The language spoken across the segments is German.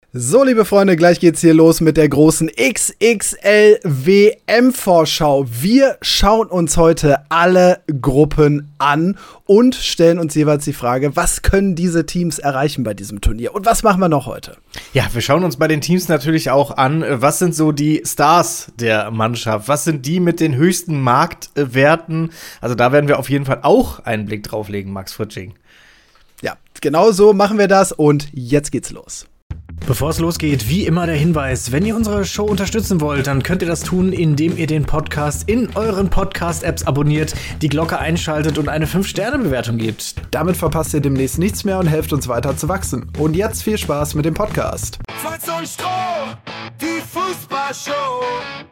So, liebe Freunde, gleich geht's hier los mit der großen XXL WM-Vorschau. Wir schauen uns heute alle Gruppen an und stellen uns jeweils die Frage, was können diese Teams erreichen bei diesem Turnier? Und was machen wir noch heute? Ja, wir schauen uns bei den Teams natürlich auch an, was sind so die Stars der Mannschaft? Was sind die mit den höchsten Marktwerten? Also da werden wir auf jeden Fall auch einen Blick drauf legen, Max Fritzsching. Ja, genau so machen wir das und jetzt geht's los. Bevor es losgeht, wie immer der Hinweis, wenn ihr unsere Show unterstützen wollt, dann könnt ihr das tun, indem ihr den Podcast in euren Podcast-Apps abonniert, die Glocke einschaltet und eine 5-Sterne-Bewertung gebt. Damit verpasst ihr demnächst nichts mehr und helft uns weiter zu wachsen. Und jetzt viel Spaß mit dem Podcast. Fritz und Stroh, die Fußballshow.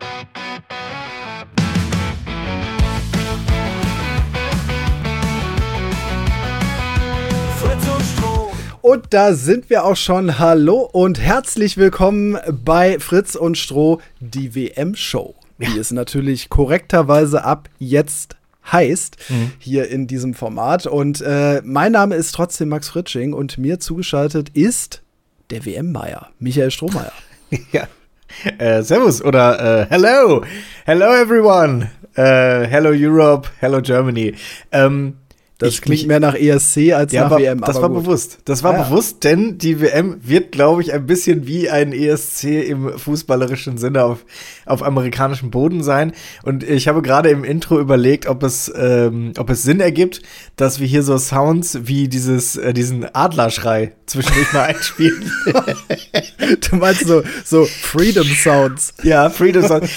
Fritz und Stroh. Und da sind wir auch schon. Hallo und herzlich willkommen bei Fritz und Stroh, die WM-Show. Ja. Die es natürlich korrekterweise ab jetzt heißt, hier in diesem Format. Und mein Name ist trotzdem Max Fritzsching und mir zugeschaltet ist der WM-Meier, Michael Strohmeier. Ja, servus oder hello, hello everyone, hello Europe, hello Germany. Das klingt mehr nach ESC als nach WM. Das war bewusst. Das war bewusst, denn die WM wird, glaube ich, ein bisschen wie ein ESC im fußballerischen Sinne auf amerikanischem Boden sein. Und ich habe gerade im Intro überlegt, ob es Sinn ergibt, dass wir hier so Sounds wie diesen Adlerschrei zwischendurch mal einspielen. Du meinst so Freedom Sounds. Ja, Freedom Sounds.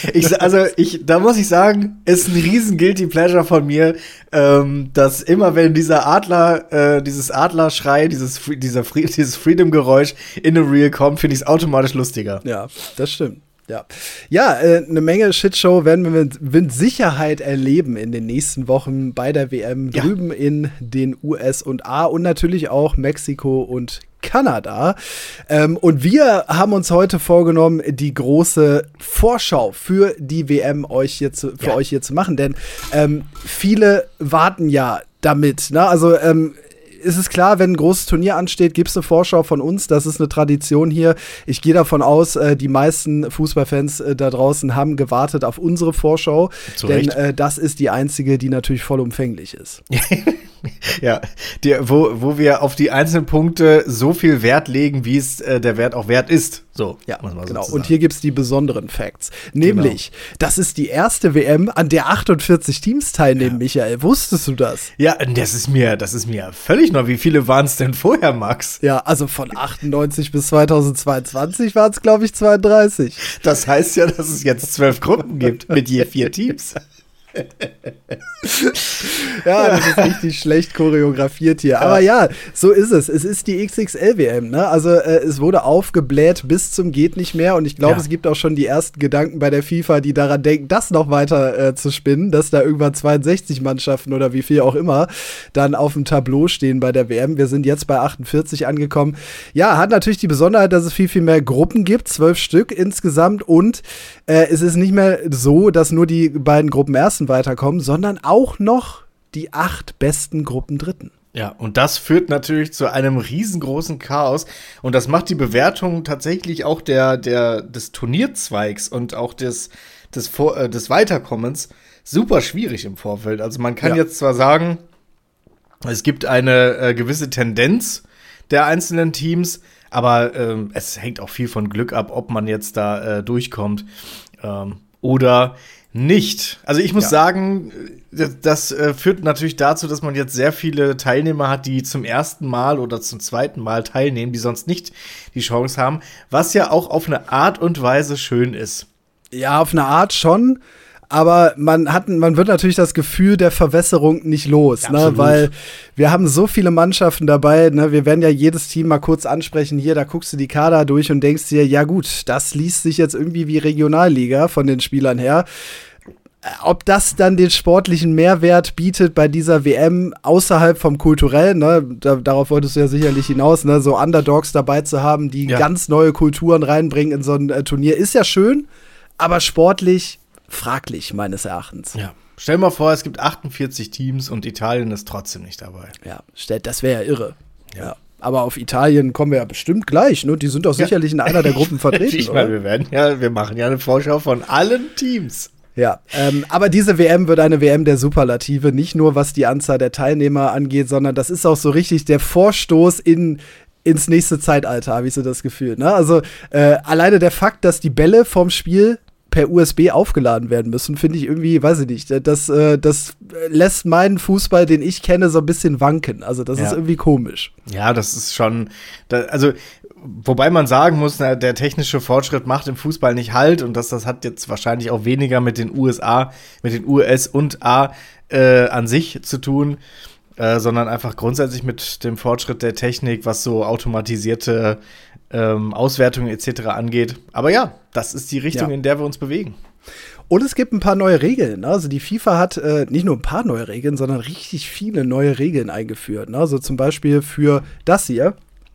Da muss ich sagen, ist ein riesen Guilty Pleasure von mir, dass immer wenn dieser dieses Adlerschrei, dieses Freedom-Geräusch in a Reel kommt, finde ich es automatisch lustiger. Ja, das stimmt. Ja, eine Menge Shitshow werden wir mit Sicherheit erleben in den nächsten Wochen bei der WM drüben in den USA und natürlich auch Mexiko und Kanada. Und wir haben uns heute vorgenommen, die große Vorschau für die WM für euch hier zu machen, denn viele warten ja damit, ne? Also ist es klar, wenn ein großes Turnier ansteht, gibt es eine Vorschau von uns. Das ist eine Tradition hier. Ich gehe davon aus, die meisten Fußballfans da draußen haben gewartet auf unsere Vorschau. Denn das ist die einzige, die natürlich vollumfänglich ist. Ja, wo wir auf die einzelnen Punkte so viel Wert legen, wie es der Wert auch wert ist. So, ja, genau. Und hier gibt es die besonderen Facts. Nämlich, das ist die erste WM, an der 48 Teams teilnehmen, Michael. Wusstest du das? Ja, das ist mir völlig neu. Wie viele waren es denn vorher, Max? Ja, also von 98 bis 2022 waren es, glaube ich, 32. Das heißt ja, dass es jetzt 12 Gruppen gibt mit je 4 Teams. Ja, das ist richtig schlecht choreografiert hier. Aber ja, so ist es. Es ist die XXL-WM, ne? Also es wurde aufgebläht bis zum geht nicht mehr. Und ich glaube, es gibt auch schon die ersten Gedanken bei der FIFA, die daran denken, das noch weiter zu spinnen, dass da irgendwann 62 Mannschaften oder wie viel auch immer dann auf dem Tableau stehen bei der WM. Wir sind jetzt bei 48 angekommen. Ja, hat natürlich die Besonderheit, dass es viel, viel mehr Gruppen gibt. 12 Stück insgesamt. Und es ist nicht mehr so, dass nur die beiden Gruppen ersten weiterkommen, sondern auch noch die 8 besten Gruppen Dritten. Ja, und das führt natürlich zu einem riesengroßen Chaos und das macht die Bewertung tatsächlich auch des Turnierzweigs und auch des Weiterkommens super schwierig im Vorfeld. Also man kann jetzt zwar sagen, es gibt eine gewisse Tendenz der einzelnen Teams, aber es hängt auch viel von Glück ab, ob man jetzt da durchkommt oder nicht. Also ich muss sagen, das führt natürlich dazu, dass man jetzt sehr viele Teilnehmer hat, die zum ersten Mal oder zum zweiten Mal teilnehmen, die sonst nicht die Chance haben, was ja auch auf eine Art und Weise schön ist. Ja, auf eine Art schon. Aber man wird natürlich das Gefühl der Verwässerung nicht los, ne? Weil wir haben so viele Mannschaften dabei, ne? Wir werden ja jedes Team mal kurz ansprechen. Hier, da guckst du die Kader durch und denkst dir, ja gut, das liest sich jetzt irgendwie wie Regionalliga von den Spielern her. Ob das dann den sportlichen Mehrwert bietet bei dieser WM außerhalb vom Kulturellen, ne? Darauf wolltest du ja sicherlich hinaus, ne? So Underdogs dabei zu haben, die ganz neue Kulturen reinbringen in so ein Turnier, ist ja schön, aber sportlich fraglich, meines Erachtens. Ja. Stell dir mal vor, es gibt 48 Teams und Italien ist trotzdem nicht dabei. Ja, das wäre ja irre. Ja. Aber auf Italien kommen wir ja bestimmt gleich, ne? Die sind doch sicherlich in einer der Gruppen vertreten, Ich meine, wir machen ja eine Vorschau von allen Teams. Ja, aber diese WM wird eine WM der Superlative, nicht nur was die Anzahl der Teilnehmer angeht, sondern das ist auch so richtig der Vorstoß ins nächste Zeitalter, habe ich so das Gefühl. Ne? Also alleine der Fakt, dass die Bälle vom Spiel per USB aufgeladen werden müssen, finde ich irgendwie, weiß ich nicht, das lässt meinen Fußball, den ich kenne, so ein bisschen wanken. Also das ist irgendwie komisch. Ja, das ist schon, also wobei man sagen muss, der technische Fortschritt macht im Fußball nicht Halt und das hat jetzt wahrscheinlich auch weniger mit den US und A an sich zu tun, sondern einfach grundsätzlich mit dem Fortschritt der Technik, was so automatisierte Auswertungen etc. angeht. Aber ja, das ist die Richtung, in der wir uns bewegen. Und es gibt ein paar neue Regeln. Also die FIFA hat nicht nur ein paar neue Regeln, sondern richtig viele neue Regeln eingeführt. Also zum Beispiel für das hier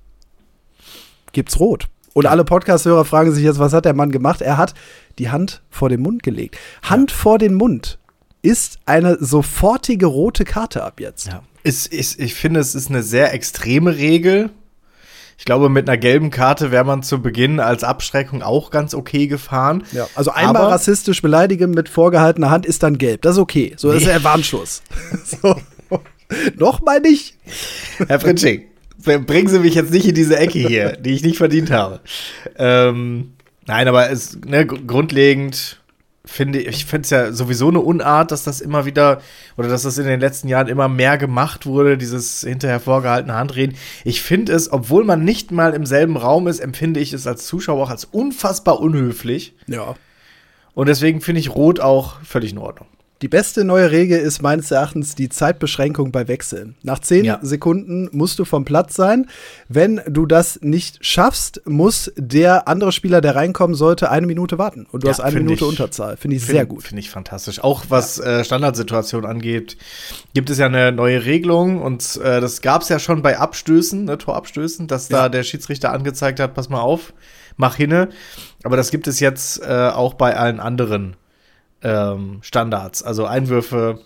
gibt's Rot. Und alle Podcast-Hörer fragen sich jetzt, was hat der Mann gemacht? Er hat die Hand vor den Mund gelegt. Hand vor den Mund ist eine sofortige rote Karte ab jetzt. Ja. Ich finde, es ist eine sehr extreme Regel. Ich glaube, mit einer gelben Karte wäre man zu Beginn als Abschreckung auch ganz okay gefahren. Ja, also einmal rassistisch beleidigen mit vorgehaltener Hand ist dann gelb. Das ist okay. So ist der Warnschuss. So. Nochmal nicht. Herr Fritsching, bringen Sie mich jetzt nicht in diese Ecke hier, die ich nicht verdient habe. Nein, aber grundlegend finde ich es ja sowieso eine Unart, dass das immer wieder oder dass das in den letzten Jahren immer mehr gemacht wurde, dieses hinterher vorgehaltene Handreden. Ich finde es, obwohl man nicht mal im selben Raum ist, empfinde ich es als Zuschauer auch als unfassbar unhöflich. Ja. Und deswegen finde ich Rot auch völlig in Ordnung. Die beste neue Regel ist meines Erachtens die Zeitbeschränkung bei Wechseln. Nach 10 Sekunden musst du vom Platz sein. Wenn du das nicht schaffst, muss der andere Spieler, der reinkommen sollte, 1 Minute warten. Und du hast 1 Minute Unterzahl. Finde ich sehr gut. Finde ich fantastisch. Auch was Standardsituationen angeht, gibt es ja eine neue Regelung. Und das gab es ja schon bei Abstößen, ne, Torabstößen, dass da der Schiedsrichter angezeigt hat, pass mal auf, mach hinne. Aber das gibt es jetzt auch bei allen anderen Standards, also Einwürfe,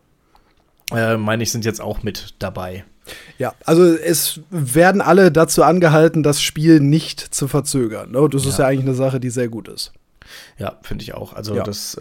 meine ich, sind jetzt auch mit dabei. Ja, also es werden alle dazu angehalten, das Spiel nicht zu verzögern. Ne? Das ist ja eigentlich eine Sache, die sehr gut ist. Ja, finde ich auch. Also das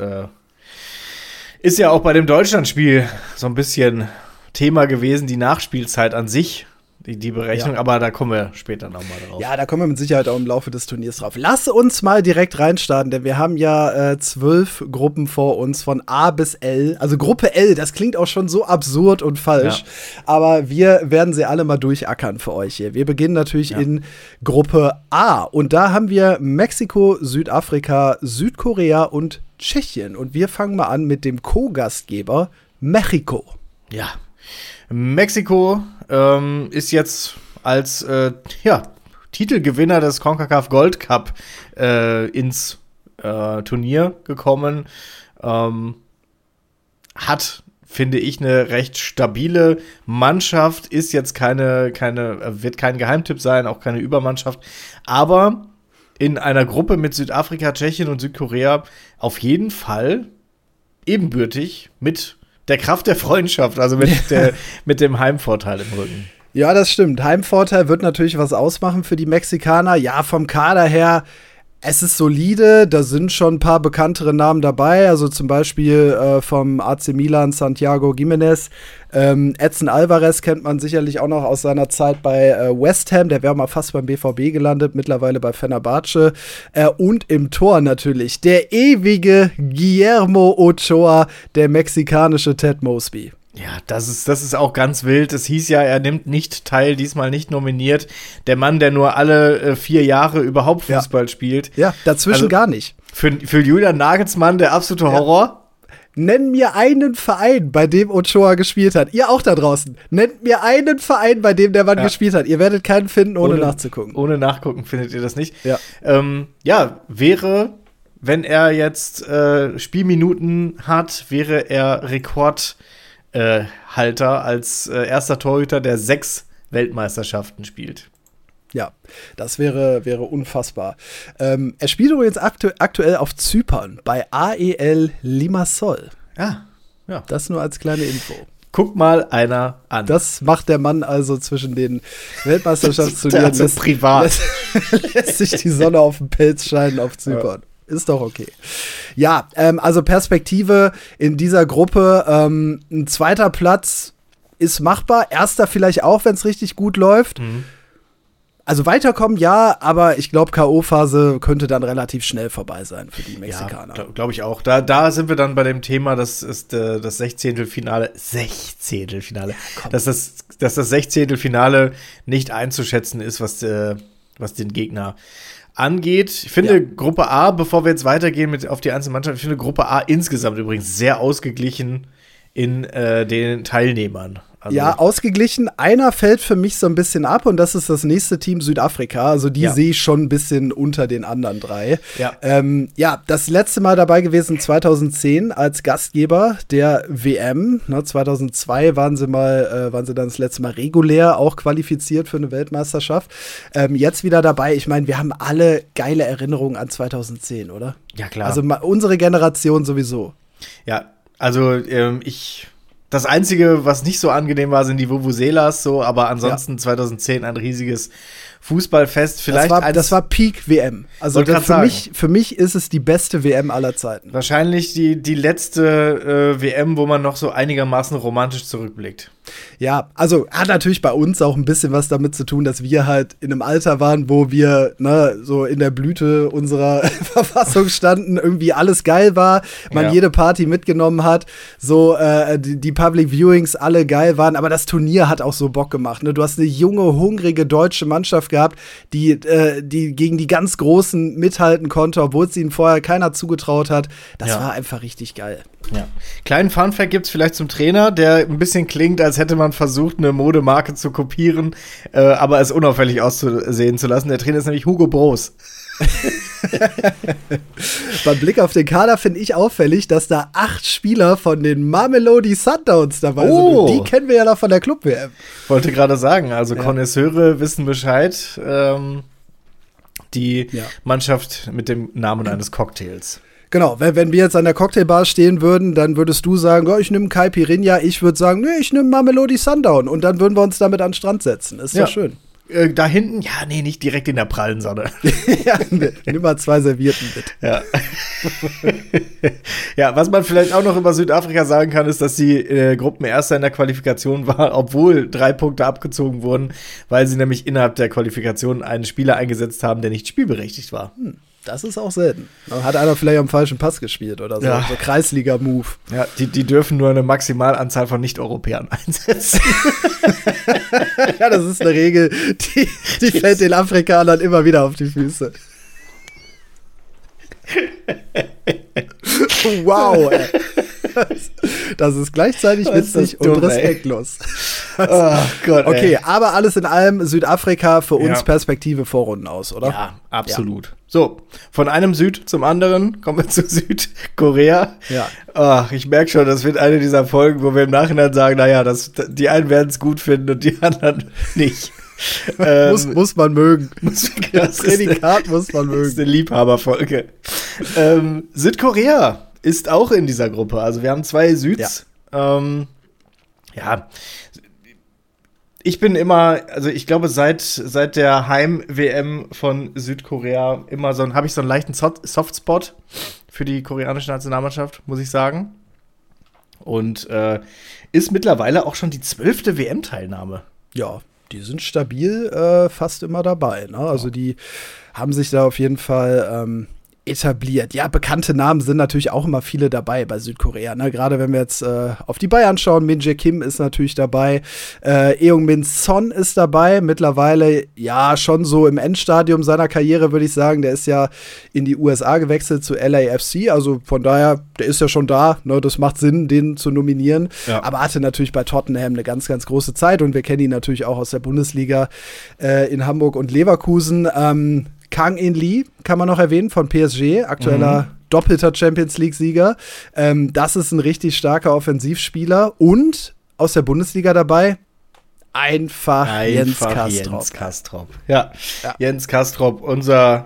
ist ja auch bei dem Deutschlandspiel so ein bisschen Thema gewesen, die Nachspielzeit an sich. Die Berechnung, aber da kommen wir später nochmal drauf. Ja, da kommen wir mit Sicherheit auch im Laufe des Turniers drauf. Lass uns mal direkt reinstarten, denn wir haben ja 12 Gruppen vor uns von A bis L. Also Gruppe L, das klingt auch schon so absurd und falsch. Ja. Aber wir werden sie alle mal durchackern für euch hier. Wir beginnen natürlich in Gruppe A. Und da haben wir Mexiko, Südafrika, Südkorea und Tschechien. Und wir fangen mal an mit dem Co-Gastgeber Mexiko. Ja, Mexiko ist jetzt als Titelgewinner des CONCACAF Gold Cup ins Turnier gekommen. Hat, finde ich, eine recht stabile Mannschaft. Ist jetzt wird kein Geheimtipp sein, auch keine Übermannschaft. Aber in einer Gruppe mit Südafrika, Tschechien und Südkorea auf jeden Fall ebenbürtig mit der Kraft der Freundschaft, also mit dem Heimvorteil im Rücken. Ja, das stimmt. Heimvorteil wird natürlich was ausmachen für die Mexikaner. Ja, vom Kader her, es ist solide. Da sind schon ein paar bekanntere Namen dabei. Also zum Beispiel vom AC Milan Santiago Giménez. Edson Alvarez kennt man sicherlich auch noch aus seiner Zeit bei West Ham. Der wäre mal fast beim BVB gelandet, mittlerweile bei Fenerbahce. Und im Tor natürlich der ewige Guillermo Ochoa, der mexikanische Ted Mosby. Ja, das ist auch ganz wild. Es hieß ja, er nimmt nicht teil, diesmal nicht nominiert. Der Mann, der nur alle 4 Jahre überhaupt Fußball spielt. Ja, dazwischen also, gar nicht. Für Julian Nagelsmann der absolute Horror. Nenn mir einen Verein, bei dem Ochoa gespielt hat. Ihr auch da draußen. Nennt mir einen Verein, bei dem der Mann gespielt hat. Ihr werdet keinen finden, ohne nachzugucken. Ohne nachgucken findet ihr das nicht. Ja, wäre, wenn er jetzt Spielminuten hat, wäre er Rekordhalter als erster Torhüter, der 6 Weltmeisterschaften spielt. Ja, das wäre unfassbar. Er spielt übrigens aktuell auf Zypern bei AEL Limassol. Ja. Das nur als kleine Info. Guck mal einer an. Das macht der Mann also zwischen den Weltmeisterschaftsturnieren. Also privat. Lässt sich die Sonne auf den Pelz scheinen auf Zypern. Ja. Ist doch okay. Ja, also Perspektive in dieser Gruppe. Ein zweiter Platz ist machbar. Erster vielleicht auch, wenn es richtig gut läuft. Mhm. Also weiterkommen, ja, aber ich glaube, K.O.-Phase könnte dann relativ schnell vorbei sein für die Mexikaner. Ja, glaube ich auch. Da sind wir dann bei dem Thema, das ist das 16. Finale. Dass das 16. nicht einzuschätzen ist, was den Gegner angeht. Ich finde Gruppe A, bevor wir jetzt weitergehen auf die einzelnen Mannschaften, ich finde Gruppe A insgesamt übrigens sehr ausgeglichen in den Teilnehmern. Also ja, ausgeglichen. Einer fällt für mich so ein bisschen ab und das ist das nächste Team Südafrika. Also die sehe ich schon ein bisschen unter den anderen drei. Ja, das letzte Mal dabei gewesen 2010 als Gastgeber der WM. 2002 waren sie dann das letzte Mal regulär auch qualifiziert für eine Weltmeisterschaft. Jetzt wieder dabei. Ich meine, wir haben alle geile Erinnerungen an 2010, oder? Ja, klar. Also unsere Generation sowieso. Ja, also das Einzige, was nicht so angenehm war, sind die Vuvuzelas so, aber ansonsten 2010 ein riesiges Fußballfest. Vielleicht das war Peak WM. Also für mich ist es die beste WM aller Zeiten. Wahrscheinlich die letzte WM, wo man noch so einigermaßen romantisch zurückblickt. Ja, also hat natürlich bei uns auch ein bisschen was damit zu tun, dass wir halt in einem Alter waren, wo wir so in der Blüte unserer Verfassung standen, irgendwie alles geil war, man jede Party mitgenommen hat, so die Public Viewings alle geil waren, aber das Turnier hat auch so Bock gemacht. Ne? Du hast eine junge, hungrige deutsche Mannschaft gehabt, die gegen die ganz Großen mithalten konnte, obwohl es ihnen vorher keiner zugetraut hat. Das war einfach richtig geil. Ja. Kleinen Funfact gibt's vielleicht zum Trainer, der ein bisschen klingt, als hätte man versucht, eine Modemarke zu kopieren, aber es unauffällig auszusehen zu lassen. Der Trainer ist nämlich Hugo Broos. Beim Blick auf den Kader finde ich auffällig, dass da 8 Spieler von den Mamelodi Sundowns dabei sind. Und die kennen wir ja noch von der Club-WM. Wollte gerade sagen, also Connoisseure wissen Bescheid. Die Mannschaft mit dem Namen eines Cocktails. Genau, wenn wir jetzt an der Cocktailbar stehen würden, dann würdest du sagen, ich nehme Caipirinha, ich würde sagen, ich nehme Mamelodi Sundown und dann würden wir uns damit an den Strand setzen. Ist doch schön. Da hinten, nicht direkt in der prallen Sonne. Nimm mal 2 Servietten mit. Ja. Ja, was man vielleicht auch noch über Südafrika sagen kann, ist, dass sie Gruppenerster in der Qualifikation war, obwohl 3 Punkte abgezogen wurden, weil sie nämlich innerhalb der Qualifikation einen Spieler eingesetzt haben, der nicht spielberechtigt war. Das ist auch selten. Hat einer vielleicht am falschen Pass gespielt oder so. Ja. So Kreisliga-Move. Ja, die dürfen nur eine Maximalanzahl von Nicht-Europäern einsetzen. Ja, das ist eine Regel, die fällt den Afrikanern immer wieder auf die Füße. Wow, ey. Das ist gleichzeitig witzig und respektlos. Oh Gott, okay, aber alles in allem Südafrika für uns Perspektive Vorrunden aus, oder? Ja, absolut. Ja. So, von einem Süd zum anderen kommen wir zu Südkorea. Ja. Ich merke schon, das wird eine dieser Folgen, wo wir im Nachhinein sagen, die einen werden es gut finden und die anderen nicht. Muss man mögen. Das Prädikat muss man mögen. Das ist eine Liebhaberfolge. Südkorea ist auch in dieser Gruppe. Also wir haben 2 Süds. Ich bin immer, also ich glaube, seit der Heim-WM von Südkorea habe ich so einen leichten Softspot für die koreanische Nationalmannschaft, muss ich sagen. Und ist mittlerweile auch schon die 12. WM-Teilnahme. Ja, die sind stabil fast immer dabei. Ne? Also die haben sich da auf jeden Fall etabliert. Ja, bekannte Namen sind natürlich auch immer viele dabei bei Südkorea. Ne? Gerade wenn wir jetzt auf die Bayern schauen, Min Jae Kim ist natürlich dabei, Heung-min Son ist dabei, mittlerweile schon so im Endstadium seiner Karriere, würde ich sagen. Der ist ja in die USA gewechselt zu LAFC, also von daher, der ist ja schon da, ne? Das macht Sinn, den zu nominieren, aber hatte natürlich bei Tottenham eine ganz, ganz große Zeit und wir kennen ihn natürlich auch aus der Bundesliga in Hamburg und Leverkusen. Kang-in Lee kann man noch erwähnen von PSG, aktueller doppelter Champions-League-Sieger. Das ist ein richtig starker Offensivspieler und aus der Bundesliga dabei einfach Jens Kastrop. Ja, Jens Kastrop, unser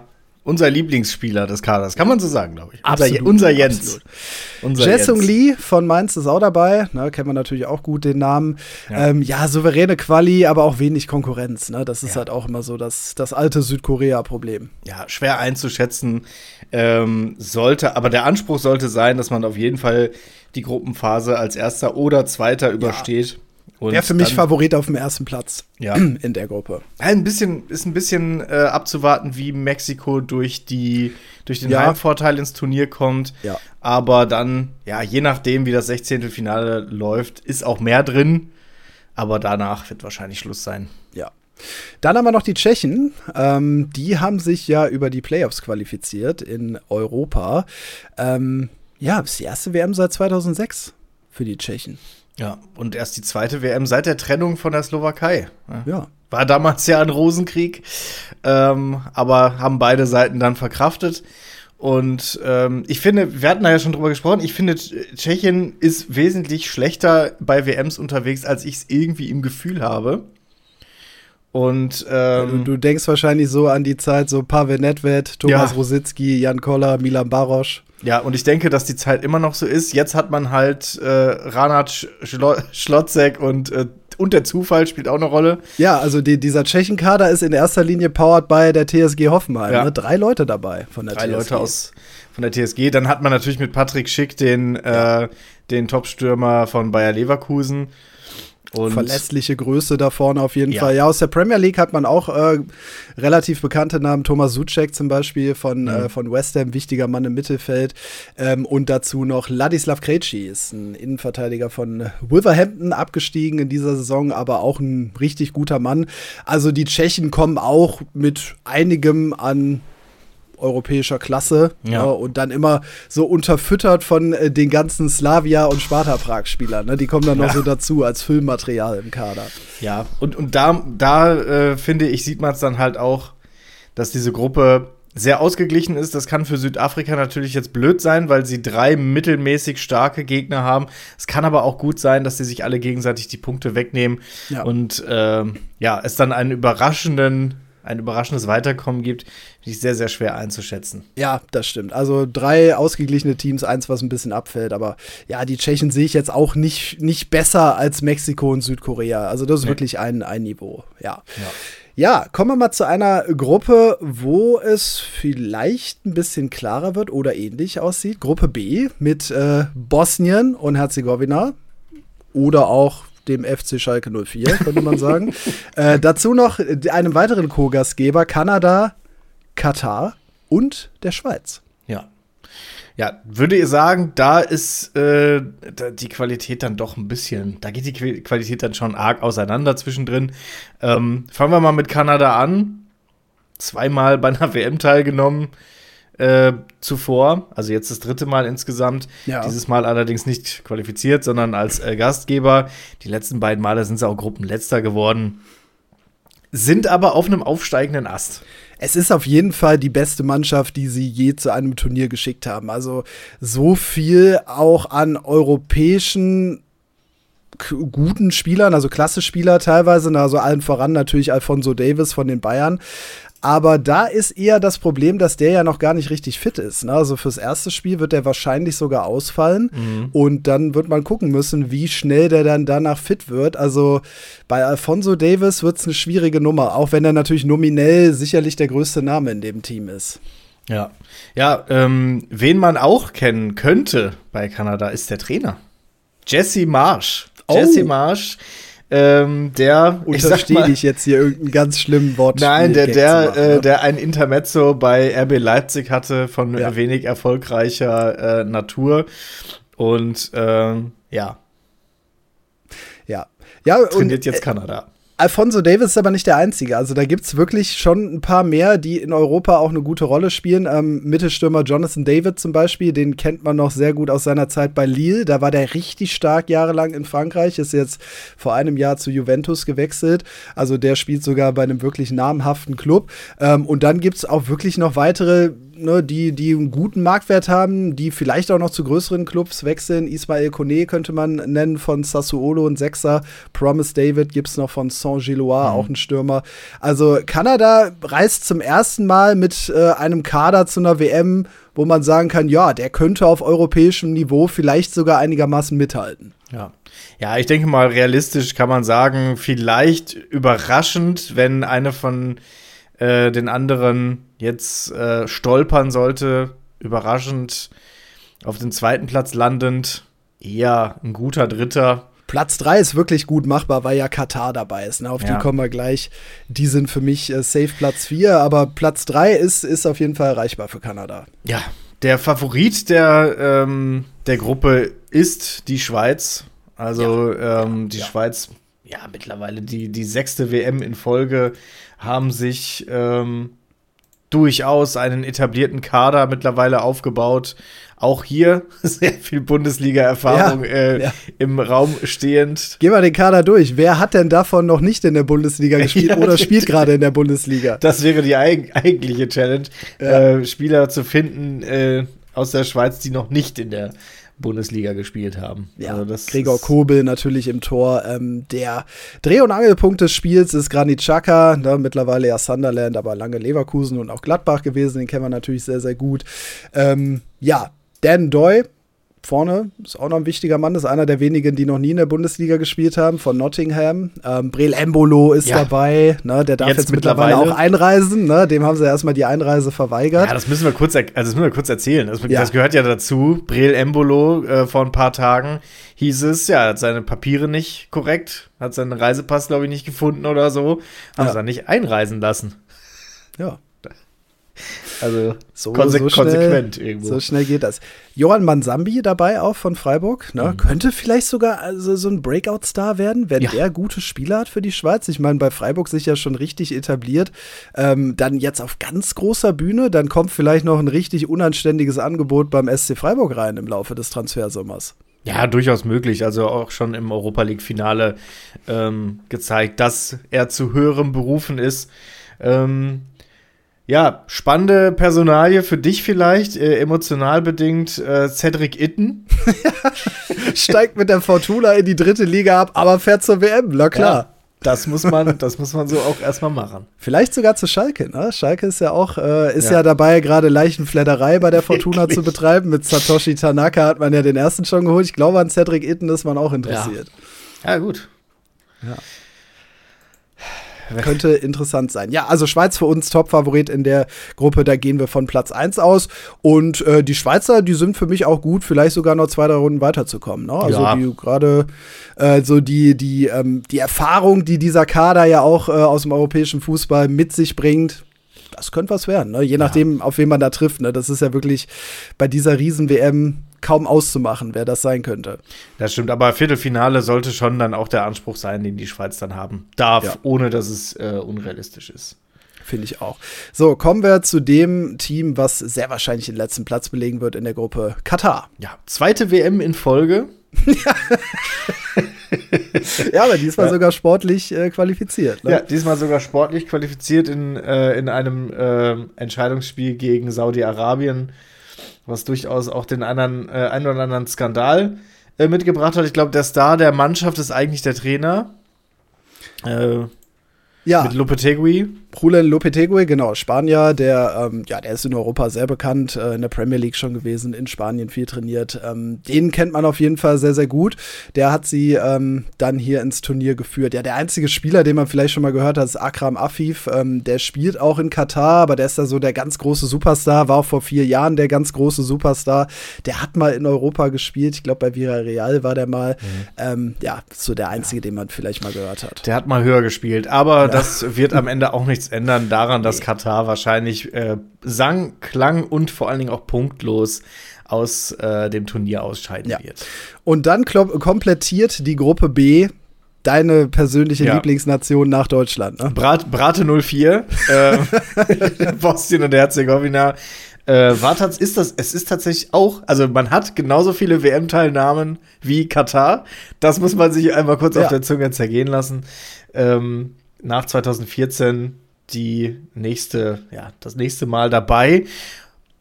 unser Lieblingsspieler des Kaders, kann man so sagen, glaube ich. Absolut, unser Jens. Unser Jae-Sung Jens. Lee von Mainz ist auch dabei, ne, kennt man natürlich auch gut den Namen. Ja. Souveräne Quali, aber auch wenig Konkurrenz. Ne? Das ist Ja. halt auch immer so das alte Südkorea-Problem. Ja, schwer einzuschätzen sollte, aber der Anspruch sollte sein, dass man auf jeden Fall die Gruppenphase als Erster oder Zweiter übersteht. Und Wäre für mich dann- Favorit auf dem ersten Platz Ja. in der Gruppe. Ja, ein bisschen abzuwarten, wie Mexiko durch den Ja. Heimvorteil ins Turnier kommt. Ja. Aber dann, ja, je nachdem, wie das 16. läuft, ist auch mehr drin. Aber danach wird wahrscheinlich Schluss sein. Ja. Dann haben wir noch die Tschechen. Die haben sich ja über die Playoffs qualifiziert in Europa. Das ist die erste WM seit 2006 für die Tschechen. Ja, und erst die zweite WM seit der Trennung von der Slowakei. Ja. War damals ja ein Rosenkrieg, aber haben beide Seiten dann verkraftet. Und ich finde, wir hatten da ja schon drüber gesprochen, ich finde, Tschechien ist wesentlich schlechter bei WMs unterwegs, als ich es irgendwie im Gefühl habe. Und Du denkst wahrscheinlich so an die Zeit, so Pavel Nedved, Thomas Ja. Rositzky, Jan Koller, Milan Baroš. ja, und ich denke, dass die Zeit immer noch so ist. Jetzt hat man halt Ranat Schlotzek und der Zufall spielt auch eine Rolle. Ja, also dieser Tschechenkader ist in erster Linie powered by der TSG Hoffenheim. Ja. Ne? 3 Leute dabei von der 3 TSG. Leute von der TSG. Dann hat man natürlich mit Patrick Schick den Topstürmer von Bayer Leverkusen. Und Verlässliche Größe da vorne auf jeden Ja. Fall. Ja, aus der Premier League hat man auch relativ bekannte Namen. Thomas Souček zum Beispiel von West Ham, wichtiger Mann im Mittelfeld. Und dazu noch Ladislav Krejci, ist ein Innenverteidiger von Wolverhampton, abgestiegen in dieser Saison, aber auch ein richtig guter Mann. Also die Tschechen kommen auch mit einigem an europäischer Klasse, Ja. ne, und dann immer so unterfüttert von den ganzen Slavia- und Sparta-Prag-Spielern. Ne? Die kommen dann noch so dazu als Füllmaterial im Kader. ja, und da finde ich, sieht man es dann halt auch, dass diese Gruppe sehr ausgeglichen ist. Das kann für Südafrika natürlich jetzt blöd sein, weil sie 3 mittelmäßig starke Gegner haben. Es kann aber auch gut sein, dass sie sich alle gegenseitig die Punkte wegnehmen Ja. und es dann ein überraschendes Weiterkommen gibt, finde ich sehr, sehr schwer einzuschätzen. Ja, das stimmt. Also 3 ausgeglichene Teams, eins, was ein bisschen abfällt. Aber ja, die Tschechen sehe ich jetzt auch nicht besser als Mexiko und Südkorea. Also das ist wirklich ein Niveau. Ja, kommen wir mal zu einer Gruppe, wo es vielleicht ein bisschen klarer wird oder ähnlich aussieht. Gruppe B mit Bosnien und Herzegowina oder auch dem FC Schalke 04, könnte man sagen. Dazu noch einem weiteren Co-Gastgeber, Kanada, Katar und der Schweiz. Ja. Ja, würde ihr sagen, da ist die Qualität dann doch ein bisschen, da geht die Qualität dann schon arg auseinander zwischendrin. Fangen wir mal mit Kanada an. 2-mal bei einer WM teilgenommen zuvor, also jetzt das 3. Mal insgesamt. Ja. Dieses Mal allerdings nicht qualifiziert, sondern als Gastgeber. Die letzten beiden Male sind sie auch Gruppenletzter geworden. Sind aber auf einem aufsteigenden Ast. Es ist auf jeden Fall die beste Mannschaft, die sie je zu einem Turnier geschickt haben. Also so viel auch an europäischen guten Spielern, also Klasse-Spieler teilweise, also allen voran natürlich Alphonso Davies von den Bayern. Aber da ist eher das Problem, dass der ja noch gar nicht richtig fit ist. Ne? Also fürs erste Spiel wird der wahrscheinlich sogar ausfallen. Und dann wird man gucken müssen, wie schnell der dann danach fit wird. Also bei Alphonso Davies wird es eine schwierige Nummer, auch wenn er natürlich nominell sicherlich der größte Name in dem Team ist. Ja, wen man auch kennen könnte bei Kanada, ist der Trainer. Jesse Marsch. Oh. Jesse Marsch, der Unterstehe ich jetzt hier irgendeinen ganz schlimmen Wortspiel. Nein, Gag zu machen, ne? der ein Intermezzo bei RB Leipzig hatte von Ja. wenig erfolgreicher Natur. Und Ja. Ja, und trainiert jetzt Kanada. Alphonso Davies ist aber nicht der Einzige. Also da gibt es wirklich schon ein paar mehr, die in Europa auch eine gute Rolle spielen. Mittelstürmer Jonathan David zum Beispiel, den kennt man noch sehr gut aus seiner Zeit bei Lille. Da war der richtig stark jahrelang in Frankreich, ist jetzt vor einem Jahr zu Juventus gewechselt. Also der spielt sogar bei einem wirklich namhaften Club. Und dann gibt es auch wirklich noch weitere, ne, die einen guten Marktwert haben, die vielleicht auch noch zu größeren Clubs wechseln. Ismael Koné könnte man nennen von Sassuolo, ein Sechser. Promise David gibt's noch von Saint-Gilloise, auch ein Stürmer. Also Kanada reist zum ersten Mal mit einem Kader zu einer WM, wo man sagen kann, ja, der könnte auf europäischem Niveau vielleicht sogar einigermaßen mithalten. Ja, ich denke mal, realistisch kann man sagen, vielleicht überraschend, wenn eine von den anderen jetzt stolpern sollte, überraschend auf den zweiten Platz landend, eher ein guter Dritter. Platz 3 ist wirklich gut machbar, weil ja Katar dabei ist. Ne? Auf die kommen wir gleich. Die sind für mich safe Platz 4, aber Platz 3 ist auf jeden Fall erreichbar für Kanada. Ja, der Favorit der Gruppe ist die Schweiz. Also die Schweiz, ja, mittlerweile die 6. WM in Folge, haben sich durchaus einen etablierten Kader mittlerweile aufgebaut. Auch hier sehr viel Bundesliga-Erfahrung im Raum stehend. Gehen wir den Kader durch. Wer hat denn davon noch nicht in der Bundesliga gespielt oder spielt gerade in der Bundesliga? Das wäre die eigentliche Challenge, Spieler zu finden aus der Schweiz, die noch nicht in der Bundesliga gespielt haben. Ja, also Gregor Kobel natürlich im Tor. Der Dreh- und Angelpunkt des Spiels ist Granit Xhaka, ne, mittlerweile ja Sunderland, aber lange Leverkusen und auch Gladbach gewesen. Den kennen wir natürlich sehr, sehr gut. Dan Doy vorne ist auch noch ein wichtiger Mann, ist einer der wenigen, die noch nie in der Bundesliga gespielt haben, von Nottingham. Breel Embolo ist dabei, ne, der darf jetzt mittlerweile auch einreisen, ne, dem haben sie erstmal die Einreise verweigert. Ja, das müssen wir kurz erzählen. Das gehört ja dazu. Breel Embolo, vor ein paar Tagen hieß es, er hat seine Papiere nicht korrekt, hat seinen Reisepass, glaube ich, nicht gefunden oder so, haben sie dann nicht einreisen lassen. Ja. Also konsequent irgendwo. So schnell geht das. Johan Mansambi dabei auch von Freiburg. Ne? Könnte vielleicht sogar so ein Breakout-Star werden, wenn der gute Spieler hat für die Schweiz. Ich meine, bei Freiburg sich ja schon richtig etabliert. Dann jetzt auf ganz großer Bühne. Dann kommt vielleicht noch ein richtig unanständiges Angebot beim SC Freiburg rein im Laufe des Transfersommers. Ja, durchaus möglich. Also auch schon im Europa-League-Finale gezeigt, dass er zu höherem berufen ist. Ja, spannende Personalie für dich vielleicht, emotional bedingt, Cedric Itten. Steigt mit der Fortuna in die 3. Liga ab, aber fährt zur WM, na klar. Ja, das muss man so auch erstmal machen. Vielleicht sogar zu Schalke, ne? Schalke ist ja auch, ja dabei, gerade Leichenfledderei bei der Fortuna zu betreiben. Mit Satoshi Tanaka hat man ja den ersten schon geholt. Ich glaube, an Cedric Itten ist man auch interessiert. Ja gut. Ja. Könnte interessant sein. Ja, also Schweiz für uns Top-Favorit in der Gruppe, da gehen wir von Platz 1 aus. Und die Schweizer, die sind für mich auch gut, vielleicht sogar noch 2, 3 Runden weiterzukommen. Ne? Also die gerade so die Erfahrung, die dieser Kader ja auch aus dem europäischen Fußball mit sich bringt, das könnte was werden, ne? Je nachdem, auf wen man da trifft. Ne? Das ist ja wirklich bei dieser Riesen-WM kaum auszumachen, wer das sein könnte. Das stimmt, aber Viertelfinale sollte schon dann auch der Anspruch sein, den die Schweiz dann haben darf, ohne dass es unrealistisch ist. Finde ich auch. So, kommen wir zu dem Team, was sehr wahrscheinlich den letzten Platz belegen wird in der Gruppe, Katar. Ja, 2. WM in Folge. Ja, aber diesmal sogar sportlich qualifiziert. Ne? Ja, diesmal sogar sportlich qualifiziert in einem Entscheidungsspiel gegen Saudi-Arabien, was durchaus auch den einen oder anderen Skandal mitgebracht hat. Ich glaube, der Star der Mannschaft ist eigentlich der Trainer. Mit Lopetegui. Julen Lopetegui, genau, Spanier, der ist in Europa sehr bekannt, in der Premier League schon gewesen, in Spanien viel trainiert. Den kennt man auf jeden Fall sehr, sehr gut. Der hat sie dann hier ins Turnier geführt. Ja, der einzige Spieler, den man vielleicht schon mal gehört hat, ist Akram Afif. Der spielt auch in Katar, aber der ist da so der ganz große Superstar, war auch vor 4 Jahren der ganz große Superstar. Der hat mal in Europa gespielt, ich glaube bei Villarreal war der mal. So der einzige, den man vielleicht mal gehört hat. Der hat mal höher gespielt, aber das wird am Ende auch nichts ändern daran, dass Katar wahrscheinlich sang, klang und vor allen Dingen auch punktlos aus dem Turnier ausscheiden wird. Und dann komplettiert die Gruppe B deine persönliche Lieblingsnation nach Deutschland. Ne? Brate 04, Bosnien und Herzegowina. Es ist tatsächlich auch, also man hat genauso viele WM-Teilnahmen wie Katar. Das muss man sich einmal kurz auf der Zunge zergehen lassen. Nach 2014 das nächste Mal dabei.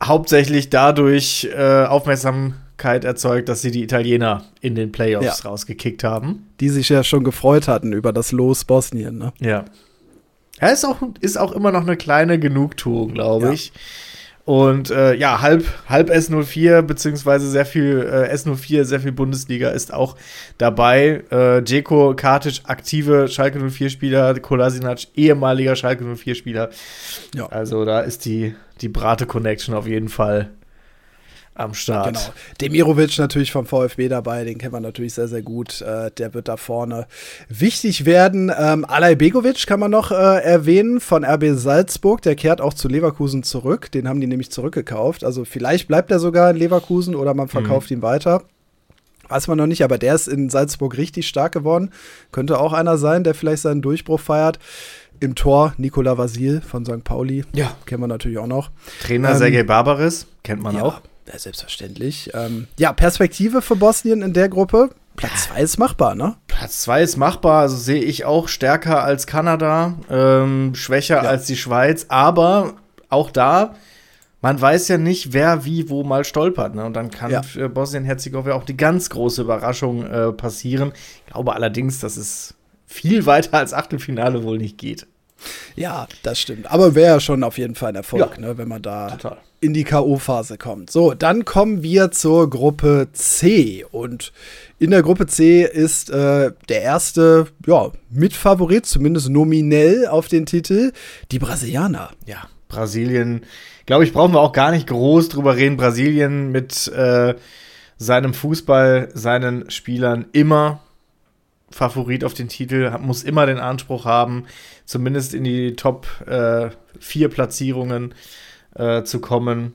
hauptsächlich dadurch Aufmerksamkeit erzeugt, dass sie die Italiener in den Playoffs rausgekickt haben. Die sich ja schon gefreut hatten über das Los Bosnien, ne? Ja. Ja, ist auch immer noch eine kleine Genugtuung, glaube ich. Und halb S04, beziehungsweise sehr viel S04, sehr viel Bundesliga ist auch dabei. Djeko, Katic, aktive Schalke 04-Spieler, Kolasinac, ehemaliger Schalke 04-Spieler. Ja. Also da ist die Brate-Connection auf jeden Fall am Start. Genau. Demirovic natürlich vom VfB dabei, den kennen wir natürlich sehr, sehr gut. Der wird da vorne wichtig werden. Alay Begovic kann man noch erwähnen von RB Salzburg. Der kehrt auch zu Leverkusen zurück. Den haben die nämlich zurückgekauft. Also vielleicht bleibt er sogar in Leverkusen oder man verkauft ihn weiter. Weiß man noch nicht, aber der ist in Salzburg richtig stark geworden. Könnte auch einer sein, der vielleicht seinen Durchbruch feiert. Im Tor Nicolas Vasil von St. Pauli. Ja. Kennen wir natürlich auch noch. Trainer Sergej Barbaris, kennt man auch. Ja, selbstverständlich. Perspektive für Bosnien in der Gruppe. Platz 2 ist machbar, ne? Platz 2 ist machbar, also sehe ich auch stärker als Kanada, schwächer als die Schweiz, aber auch da, man weiß ja nicht, wer wie wo mal stolpert, ne? Und dann kann für Bosnien-Herzegowina auch die ganz große Überraschung passieren. Ich glaube allerdings, dass es viel weiter als Achtelfinale wohl nicht geht. Ja, das stimmt. Aber wäre ja schon auf jeden Fall ein Erfolg, ne, wenn man da in die K.O.-Phase kommt. So, dann kommen wir zur Gruppe C. Und in der Gruppe C ist der erste Mitfavorit, zumindest nominell auf den Titel, die Brasilianer. Ja, Brasilien, glaube ich, brauchen wir auch gar nicht groß drüber reden. Brasilien mit seinem Fußball, seinen Spielern immer Favorit auf den Titel, muss immer den Anspruch haben, zumindest in die Top 4 Platzierungen zu kommen.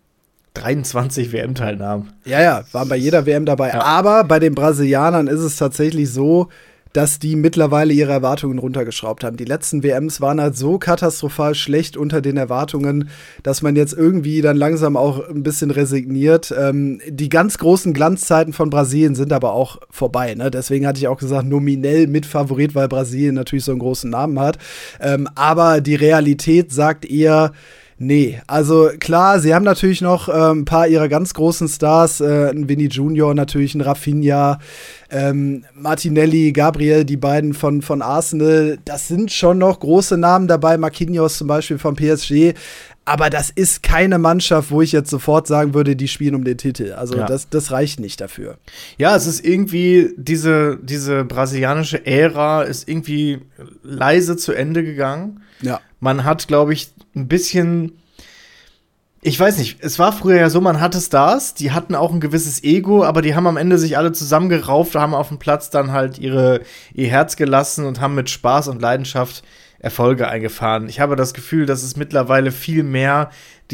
23 WM-Teilnahmen. Ja, waren bei jeder WM dabei. Ja. Aber bei den Brasilianern ist es tatsächlich so, dass die mittlerweile ihre Erwartungen runtergeschraubt haben. Die letzten WMs waren halt so katastrophal schlecht unter den Erwartungen, dass man jetzt irgendwie dann langsam auch ein bisschen resigniert. Die ganz großen Glanzzeiten von Brasilien sind aber auch vorbei, ne? Deswegen hatte ich auch gesagt, nominell Mitfavorit, weil Brasilien natürlich so einen großen Namen hat. Aber die Realität sagt eher, nee, also klar, sie haben natürlich noch ein paar ihrer ganz großen Stars, ein Vini Junior, natürlich ein Rafinha, Martinelli, Gabriel, die beiden von Arsenal, das sind schon noch große Namen dabei, Marquinhos zum Beispiel vom PSG, aber das ist keine Mannschaft, wo ich jetzt sofort sagen würde, die spielen um den Titel, also das reicht nicht dafür. Ja, es ist irgendwie, diese brasilianische Ära ist irgendwie leise zu Ende gegangen. Ja. Man hat, glaube ich, ein bisschen, ich weiß nicht, es war früher ja so, man hatte Stars, die hatten auch ein gewisses Ego, aber die haben am Ende sich alle zusammengerauft, haben auf dem Platz dann halt ihr Herz gelassen und haben mit Spaß und Leidenschaft Erfolge eingefahren. Ich habe das Gefühl, dass es mittlerweile viel mehr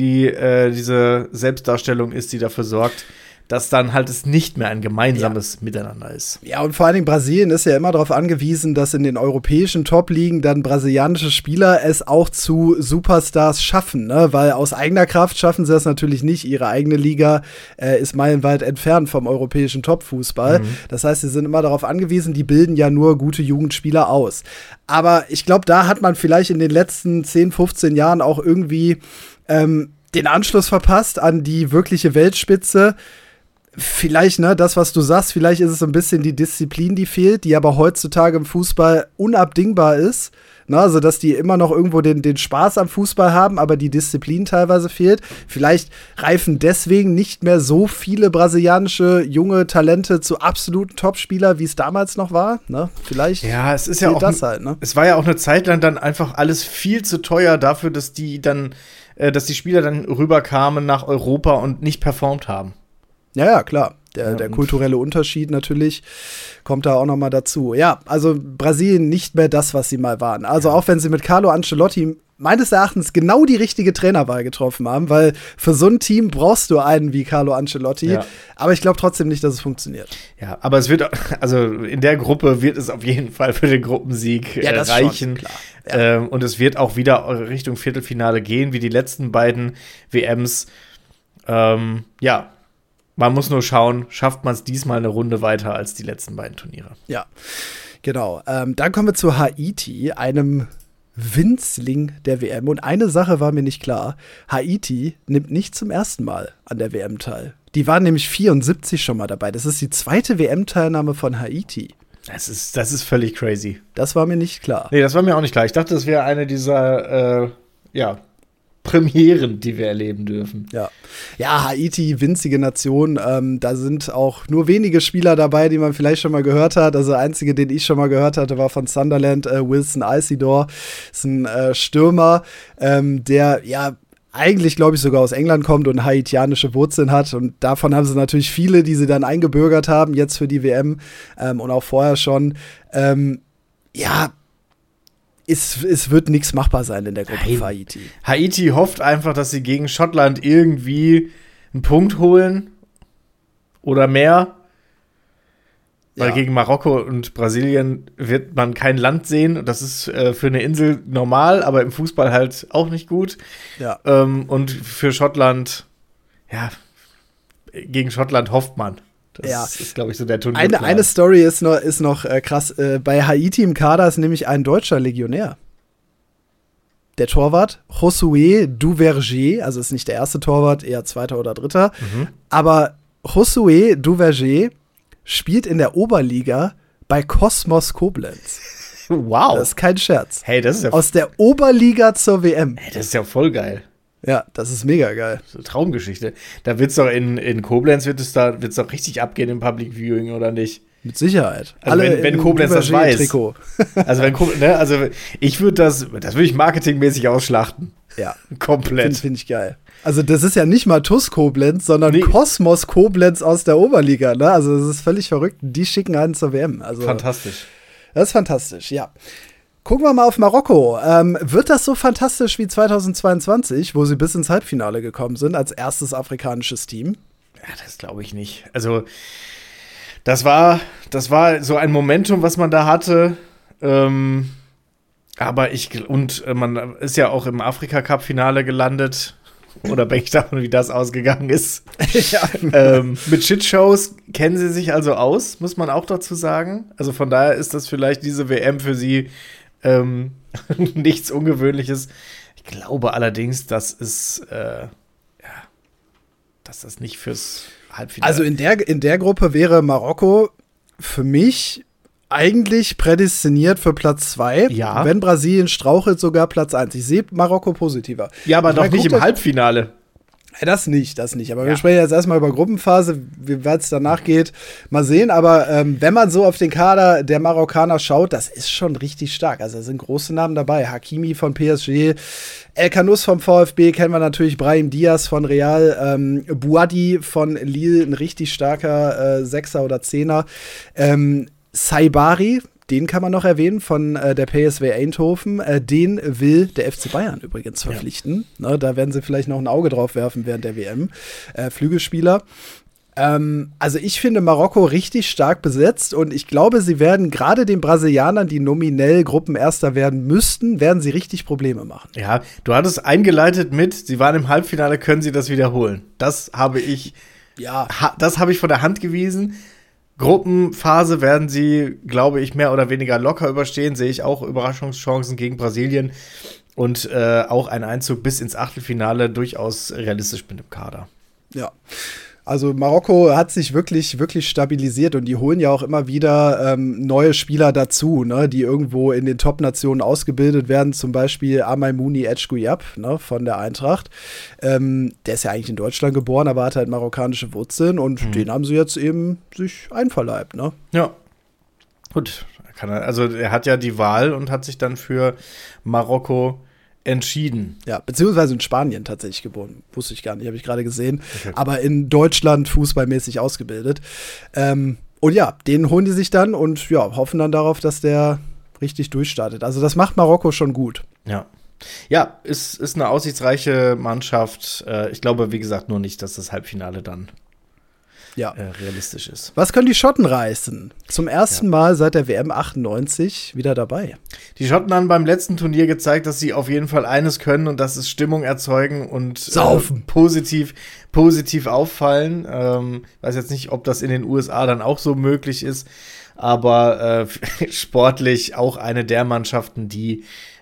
diese Selbstdarstellung ist, die dafür sorgt, dass dann halt es nicht mehr ein gemeinsames Miteinander ist. Ja, und vor allen Dingen Brasilien ist ja immer darauf angewiesen, dass in den europäischen Top-Ligen dann brasilianische Spieler es auch zu Superstars schaffen, ne? Weil aus eigener Kraft schaffen sie das natürlich nicht. Ihre eigene Liga ist meilenweit entfernt vom europäischen Top-Fußball. Das heißt, sie sind immer darauf angewiesen, die bilden ja nur gute Jugendspieler aus. Aber ich glaube, da hat man vielleicht in den letzten 10, 15 Jahren auch irgendwie den Anschluss verpasst an die wirkliche Weltspitze. Vielleicht, ne, das, was du sagst, vielleicht ist es ein bisschen die Disziplin, die fehlt, die aber heutzutage im Fußball unabdingbar ist. Ne, also, dass die immer noch irgendwo den Spaß am Fußball haben, aber die Disziplin teilweise fehlt. Vielleicht reifen deswegen nicht mehr so viele brasilianische junge Talente zu absoluten Topspieler, wie es damals noch war. Ne? Vielleicht. Ja, es ist ja auch das halt, ne? Es war ja auch eine Zeit lang dann einfach alles viel zu teuer dafür, dass die Spieler dann rüberkamen nach Europa und nicht performt haben. Ja, klar. Der kulturelle Unterschied natürlich kommt da auch noch mal dazu. Ja, also Brasilien nicht mehr das, was sie mal waren. Also auch wenn sie mit Carlo Ancelotti meines Erachtens genau die richtige Trainerwahl getroffen haben, weil für so ein Team brauchst du einen wie Carlo Ancelotti. Ja. Aber ich glaube trotzdem nicht, dass es funktioniert. Ja, aber in der Gruppe wird es auf jeden Fall für den Gruppensieg reichen. Schon, ja. Und es wird auch wieder Richtung Viertelfinale gehen, wie die letzten beiden WMs. Man muss nur schauen, schafft man es diesmal eine Runde weiter als die letzten beiden Turniere. Ja, genau. Dann kommen wir zu Haiti, einem Winzling der WM. Und eine Sache war mir nicht klar. Haiti nimmt nicht zum ersten Mal an der WM teil. Die waren nämlich 74 schon mal dabei. Das ist die zweite WM-Teilnahme von Haiti. Das ist völlig crazy. Das war mir nicht klar. Nee, das war mir auch nicht klar. Ich dachte, das wäre eine dieser, Premieren, die wir erleben dürfen. Ja, Haiti, winzige Nation. Da sind auch nur wenige Spieler dabei, die man vielleicht schon mal gehört hat. Also der einzige, den ich schon mal gehört hatte, war von Sunderland, Wilson Isidore. Ist ein Stürmer, der eigentlich, glaube ich, sogar aus England kommt und haitianische Wurzeln hat. Und davon haben sie natürlich viele, die sie dann eingebürgert haben, jetzt für die WM und auch vorher schon. Es wird nichts machbar sein in der Gruppe für Haiti. Haiti hofft einfach, dass sie gegen Schottland irgendwie einen Punkt holen oder mehr. Weil gegen Marokko und Brasilien wird man kein Land sehen. Das ist für eine Insel normal, aber im Fußball halt auch nicht gut. Ja. Und für Schottland, gegen Schottland hofft man. Das ist, glaube ich, so der Turnierplan. Eine Story ist noch krass. Bei Haiti im Kader ist nämlich ein deutscher Legionär. Der Torwart, Josué Duverger, also ist nicht der erste Torwart, eher zweiter oder dritter. Aber Josué Duverger spielt in der Oberliga bei Kosmos Koblenz. Wow. Das ist kein Scherz. Hey, das ist ja aus der Oberliga zur WM. Hey, das ist ja voll geil. Ja, das ist mega geil. So Traumgeschichte. Da wird's doch in Koblenz wird's doch richtig abgehen im Public Viewing, oder nicht? Mit Sicherheit. Also wenn Koblenz das weiß. Trikot. Also ich würde das würde ich marketingmäßig ausschlachten. Ja. Komplett. Finde ich geil. Also das ist ja nicht mal TuS Koblenz, sondern Kosmos Koblenz aus der Oberliga, ne? Also das ist völlig verrückt. Die schicken einen zur WM. Also, fantastisch. Das ist fantastisch, ja. Gucken wir mal auf Marokko. Wird das so fantastisch wie 2022, wo sie bis ins Halbfinale gekommen sind, als erstes afrikanisches Team? Ja, das glaube ich nicht. Also, das war so ein Momentum, was man da hatte. Aber man ist ja auch im Afrika-Cup-Finale gelandet. Oder bin ich davon, wie das ausgegangen ist? Mit Shitshows kennen sie sich also aus, muss man auch dazu sagen. Also von daher ist das vielleicht diese WM für sie nichts Ungewöhnliches. Ich glaube allerdings, dass das nicht fürs Halbfinale. Also in der Gruppe wäre Marokko für mich eigentlich prädestiniert für Platz 2. Ja. Wenn Brasilien strauchelt, sogar Platz 1. Ich sehe Marokko positiver. Ja, aber doch nicht im Halbfinale. Das nicht. Aber wir sprechen jetzt erstmal über Gruppenphase, wie es danach geht. Mal sehen, aber wenn man so auf den Kader der Marokkaner schaut, das ist schon richtig stark. Also da sind große Namen dabei. Hakimi von PSG, El Kanous vom VfB, kennen wir natürlich, Brahim Diaz von Real, Bouadi von Lille, ein richtig starker Sechser oder Zehner. Saibari, den kann man noch erwähnen, von der PSV Eindhoven. Den will der FC Bayern übrigens verpflichten. Ja. Da werden sie vielleicht noch ein Auge drauf werfen während der WM. Flügelspieler. Also ich finde Marokko richtig stark besetzt und ich glaube, sie werden gerade den Brasilianern, die nominell Gruppenerster werden müssten, werden sie richtig Probleme machen. Ja, du hattest eingeleitet mit, sie waren im Halbfinale, können sie das wiederholen. Das habe ich von der Hand gewiesen. Gruppenphase werden sie, glaube ich, mehr oder weniger locker überstehen. Sehe ich auch Überraschungschancen gegen Brasilien und auch ein Einzug bis ins Achtelfinale durchaus realistisch mit dem Kader. Ja, also Marokko hat sich wirklich, wirklich stabilisiert und die holen ja auch immer wieder neue Spieler dazu, ne, die irgendwo in den Top-Nationen ausgebildet werden, zum Beispiel Amaimouni Echgouiab, ne, von der Eintracht. Der ist ja eigentlich in Deutschland geboren, aber hat halt marokkanische Wurzeln und den haben sie jetzt eben sich einverleibt, ne? Ja, gut. Er hat ja die Wahl und hat sich dann für Marokko entschieden. Ja, beziehungsweise in Spanien tatsächlich geboren. Wusste ich gar nicht, habe ich gerade gesehen. Okay. Aber in Deutschland fußballmäßig ausgebildet. Und ja, den holen die sich dann und ja, hoffen dann darauf, dass der richtig durchstartet. Also das macht Marokko schon gut. Ja. Ja, ist eine aussichtsreiche Mannschaft. Ich glaube, wie gesagt, nur nicht, dass das Halbfinale dann realistisch ist. Was können die Schotten reißen? Zum ersten Mal seit der WM 98 wieder dabei. Die Schotten haben beim letzten Turnier gezeigt, dass sie auf jeden Fall eines können und das ist Stimmung erzeugen und saufen. Positiv auffallen. Weiß jetzt nicht, ob das in den USA dann auch so möglich ist, aber sportlich auch eine der Mannschaften, die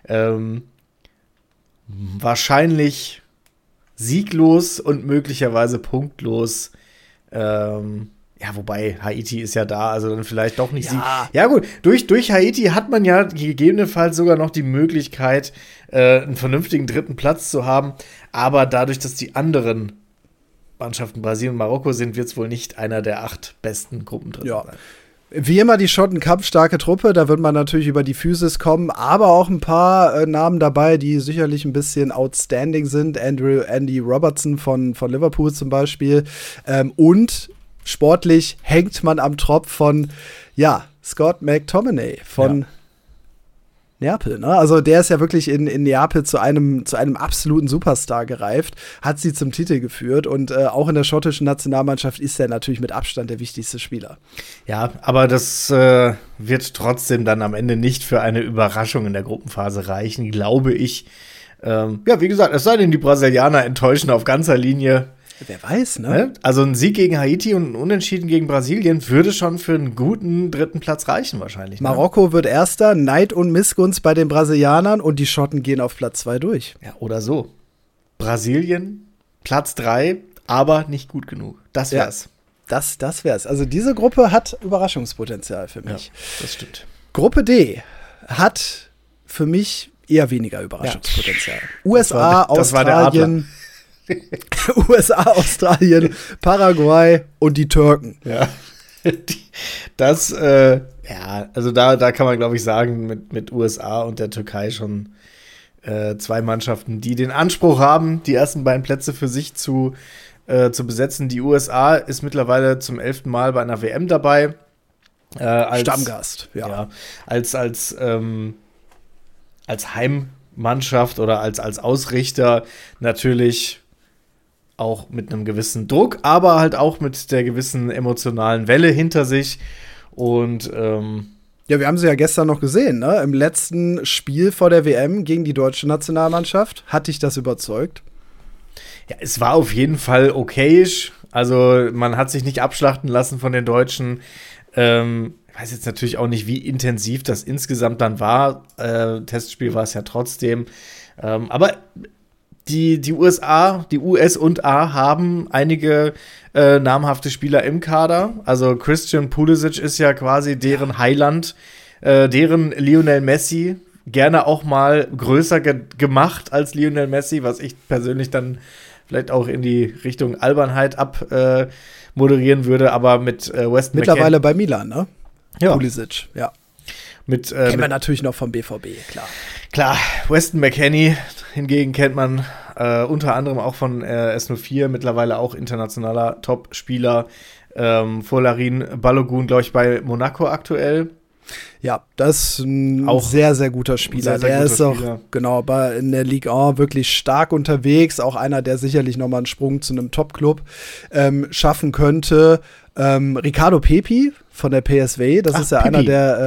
Wahrscheinlich sieglos und möglicherweise punktlos. Ja, wobei Haiti ist ja da, also dann vielleicht doch nicht Sieg. Ja gut, durch Haiti hat man ja gegebenenfalls sogar noch die Möglichkeit, einen vernünftigen dritten Platz zu haben. Aber dadurch, dass die anderen Mannschaften Brasilien und Marokko sind, wird es wohl nicht einer der 8 besten Gruppendritten sein. Wie immer die Schotten kampfstarke Truppe, da wird man natürlich über die Physis kommen, aber auch ein paar Namen dabei, die sicherlich ein bisschen outstanding sind. Andy Robertson von Liverpool zum Beispiel. Und sportlich hängt man am Tropf von, Scott McTominay von Neapel, ne? Also der ist ja wirklich in Neapel zu einem absoluten Superstar gereift, hat sie zum Titel geführt und auch in der schottischen Nationalmannschaft ist er natürlich mit Abstand der wichtigste Spieler. Ja, aber das wird trotzdem dann am Ende nicht für eine Überraschung in der Gruppenphase reichen, glaube ich. Wie gesagt, es sei denn, die Brasilianer enttäuschen auf ganzer Linie. Wer weiß, ne? Also ein Sieg gegen Haiti und ein Unentschieden gegen Brasilien würde schon für einen guten dritten Platz reichen wahrscheinlich. Ne? Marokko wird Erster, Neid und Missgunst bei den Brasilianern und die Schotten gehen auf Platz 2 durch. Ja, oder so. Brasilien, Platz 3, aber nicht gut genug. Das wär's. Ja, das wär's. Also diese Gruppe hat Überraschungspotenzial für mich. Ja, das stimmt. Gruppe D hat für mich eher weniger Überraschungspotenzial. USA, Australien, USA, Australien, Paraguay und die Türken. Ja, also da kann man, glaube ich, sagen, mit USA und der Türkei schon 2 Mannschaften, die den Anspruch haben, die ersten beiden Plätze für sich zu besetzen. Die USA ist mittlerweile zum 11. Mal bei einer WM dabei. Als Stammgast, als Heimmannschaft oder als Ausrichter natürlich auch mit einem gewissen Druck, aber halt auch mit der gewissen emotionalen Welle hinter sich. Und wir haben sie ja gestern noch gesehen, ne? Im letzten Spiel vor der WM gegen die deutsche Nationalmannschaft. Hat dich das überzeugt? Ja, es war auf jeden Fall okayisch. Also man hat sich nicht abschlachten lassen von den Deutschen. Ich weiß jetzt natürlich auch nicht, wie intensiv das insgesamt dann war. Testspiel war es ja trotzdem. Aber die USA, die US und A haben einige namhafte Spieler im Kader. Also Christian Pulisic ist ja quasi deren Highland, deren Lionel Messi. Gerne auch mal größer gemacht als Lionel Messi, was ich persönlich dann vielleicht auch in die Richtung Albernheit moderieren würde. Aber mit Weston mittlerweile bei Milan, ne? Ja. Pulisic, ja. Kennen wir natürlich noch vom BVB, klar. Klar, Weston McKennie hingegen kennt man unter anderem auch von S04, mittlerweile auch internationaler Top-Spieler. Folarin Balogun, glaube ich, bei Monaco aktuell. Ja, das ist ein auch sehr, sehr guter Spieler. Der ist auch, in der Ligue 1 wirklich stark unterwegs. Auch einer, der sicherlich nochmal einen Sprung zu einem Top-Club schaffen könnte. Ricardo Pepi von der PSV, das ist ja Pepi. Einer,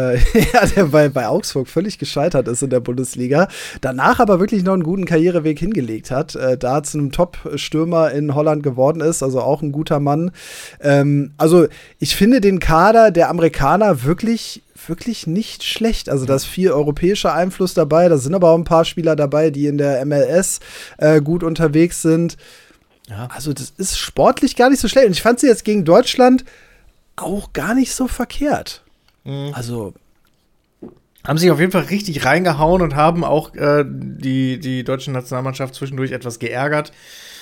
der bei Augsburg völlig gescheitert ist in der Bundesliga. Danach aber wirklich noch einen guten Karriereweg hingelegt hat. Da zu einem Top-Stürmer in Holland geworden ist, also auch ein guter Mann. Also ich finde den Kader der Amerikaner wirklich nicht schlecht. Also da ist viel europäischer Einfluss dabei. Da sind aber auch ein paar Spieler dabei, die in der MLS gut unterwegs sind. Ja. Also das ist sportlich gar nicht so schlecht. Und ich fand sie jetzt gegen Deutschland auch gar nicht so verkehrt. Mhm. Also haben sich auf jeden Fall richtig reingehauen und haben auch die deutsche Nationalmannschaft zwischendurch etwas geärgert.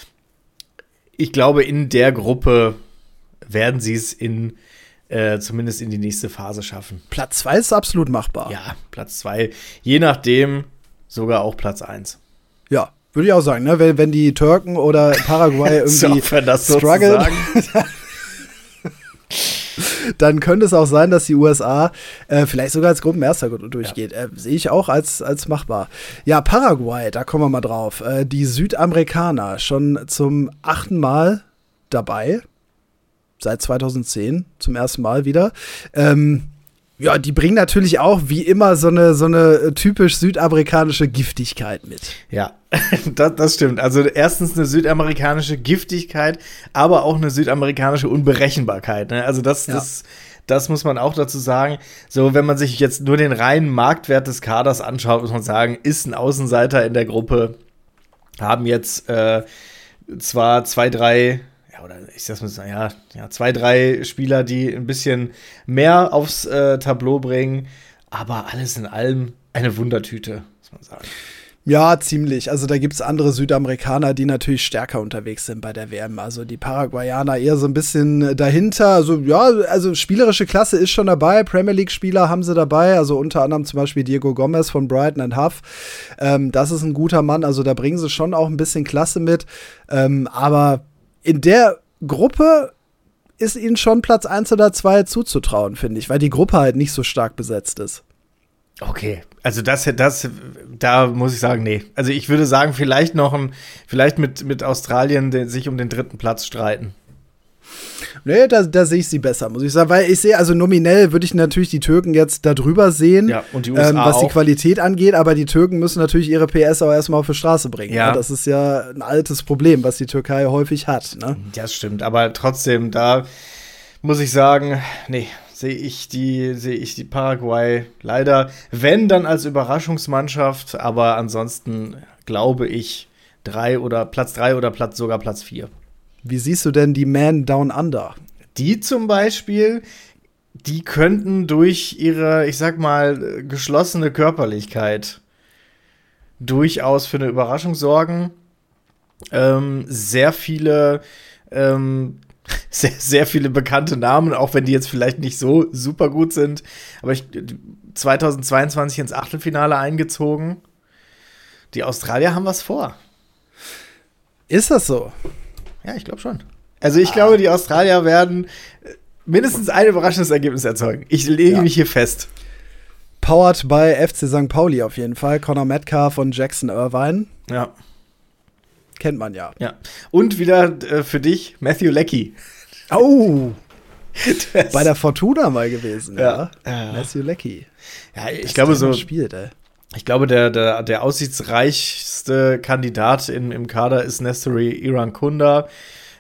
Ich glaube, in der Gruppe werden sie es zumindest in die nächste Phase schaffen. Platz 2 ist absolut machbar. Ja, Platz 2. Je nachdem sogar auch Platz 1. Ja, würde ich auch sagen, ne? Wenn die Türken oder Paraguay irgendwie strugglen, dann könnte es auch sein, dass die USA vielleicht sogar als Gruppenerster durchgeht. Ja. Sehe ich auch als machbar. Ja, Paraguay, da kommen wir mal drauf. Die Südamerikaner schon zum 8. Mal dabei. Seit 2010 zum ersten Mal wieder. Die bringen natürlich auch wie immer so eine typisch südamerikanische Giftigkeit mit. Ja, das stimmt. Also erstens eine südamerikanische Giftigkeit, aber auch eine südamerikanische Unberechenbarkeit. Ne? Also das das muss man auch dazu sagen. So, wenn man sich jetzt nur den reinen Marktwert des Kaders anschaut, muss man sagen, ist ein Außenseiter in der Gruppe. Haben jetzt zwar 2, 3, ja, oder ich sag's mal so, ja, 2, 3 Spieler, die ein bisschen mehr aufs Tableau bringen, aber alles in allem eine Wundertüte, muss man sagen. Ja, ziemlich. Also da gibt es andere Südamerikaner, die natürlich stärker unterwegs sind bei der WM. Also die Paraguayaner eher so ein bisschen dahinter. Also ja, also spielerische Klasse ist schon dabei. Premier League-Spieler haben sie dabei. Also unter anderem zum Beispiel Diego Gomez von Brighton and Hove. Das ist ein guter Mann. Also da bringen sie schon auch ein bisschen Klasse mit. Aber in der Gruppe ist ihnen schon Platz 1 oder 2 zuzutrauen, finde ich. Weil die Gruppe halt nicht so stark besetzt ist. Okay, also da muss ich sagen, nee. Also ich würde sagen, vielleicht mit Australien sich um den 3. Platz streiten. Nee, da sehe ich sie besser, muss ich sagen. Weil ich sehe, also nominell würde ich natürlich die Türken jetzt da drüber sehen, ja, und die USA was auch. Die Qualität angeht. Aber die Türken müssen natürlich ihre PS auch erstmal auf die Straße bringen. Ja. Ja, das ist ja ein altes Problem, was die Türkei häufig hat. Ne? Ja, das stimmt. Aber trotzdem, da muss ich sagen, nee. Sehe ich die Paraguay leider, wenn dann als Überraschungsmannschaft, aber ansonsten glaube ich Platz 3 oder sogar Platz 4. Wie siehst du denn die Man Down Under? Die zum Beispiel, die könnten durch ihre, ich sag mal, geschlossene Körperlichkeit durchaus für eine Überraschung sorgen. Sehr viele sehr viele bekannte Namen, auch wenn die jetzt vielleicht nicht so super gut sind. Aber 2022 ins Achtelfinale eingezogen. Die Australier haben was vor. Ist das so? Ja, ich glaube schon. Also ich glaube, die Australier werden mindestens ein überraschendes Ergebnis erzeugen. Ich lege mich hier fest. Powered by FC St. Pauli auf jeden Fall. Conor Metcalf und Jackson Irvine. Ja. Kennt man ja. Ja. Und wieder für dich Matthew Leckie. Oh! Bei der Fortuna mal gewesen, ja. Matthew Leckie. Ja, ich glaube so. Spielt, ey. Ich glaube, der aussichtsreichste Kandidat im Kader ist Nestory Irankunda.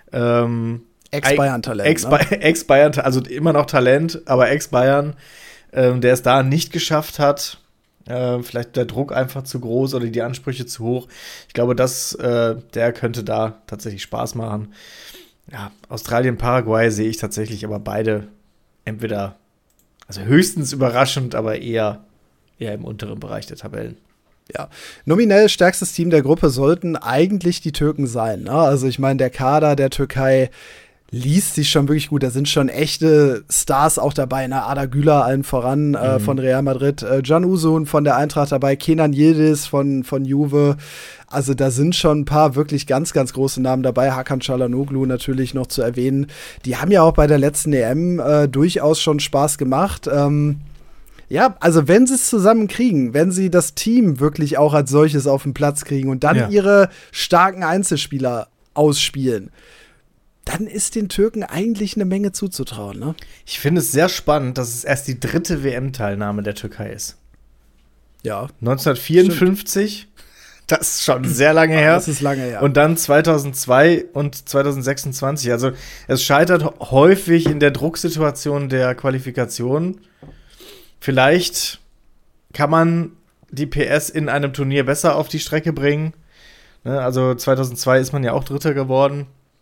Ex-Bayern-Talent. Ex-Bayern, also immer noch Talent, aber Ex-Bayern, der es da nicht geschafft hat. Vielleicht der Druck einfach zu groß oder die Ansprüche zu hoch. Ich glaube, der könnte da tatsächlich Spaß machen. Ja, Australien, Paraguay sehe ich tatsächlich, aber beide entweder, also höchstens überraschend, aber eher im unteren Bereich der Tabellen. Ja, nominell stärkstes Team der Gruppe sollten eigentlich die Türken sein. Ne? Also ich meine, der Kader der Türkei liest sich schon wirklich gut. Da sind schon echte Stars auch dabei. Ne? Arda Güler allen voran von Real Madrid. Can Uzun von der Eintracht dabei. Kenan Yildiz von Juve. Also da sind schon ein paar wirklich ganz, ganz große Namen dabei. Hakan Çalhanoğlu natürlich noch zu erwähnen. Die haben ja auch bei der letzten EM durchaus schon Spaß gemacht. Ja, also wenn sie es zusammen kriegen, wenn sie das Team wirklich auch als solches auf den Platz kriegen und dann ihre starken Einzelspieler ausspielen, dann ist den Türken eigentlich eine Menge zuzutrauen, ne? Ich finde es sehr spannend, dass es erst die 3. WM-Teilnahme der Türkei ist. Ja. 1954, stimmt. Das ist schon sehr lange her. Das ist lange her. Und dann 2002 und 2026. Also es scheitert häufig in der Drucksituation der Qualifikation. Vielleicht kann man die PS in einem Turnier besser auf die Strecke bringen. Also 2002 ist man ja auch Dritter geworden.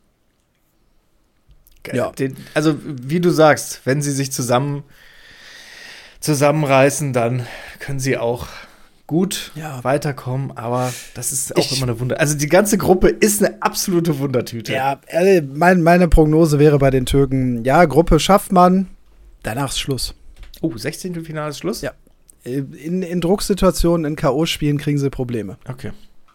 Ja. Also wie du sagst, wenn sie sich zusammenreißen, dann können sie auch gut weiterkommen, aber das ist auch immer eine Wunder. Also die ganze Gruppe ist eine absolute Wundertüte. Ja, meine Prognose wäre bei den Türken, ja, Gruppe schafft man, danach ist Schluss. Oh, 16. Finale ist Schluss? Ja. In Drucksituationen, in K.O.-Spielen kriegen sie Probleme. Okay.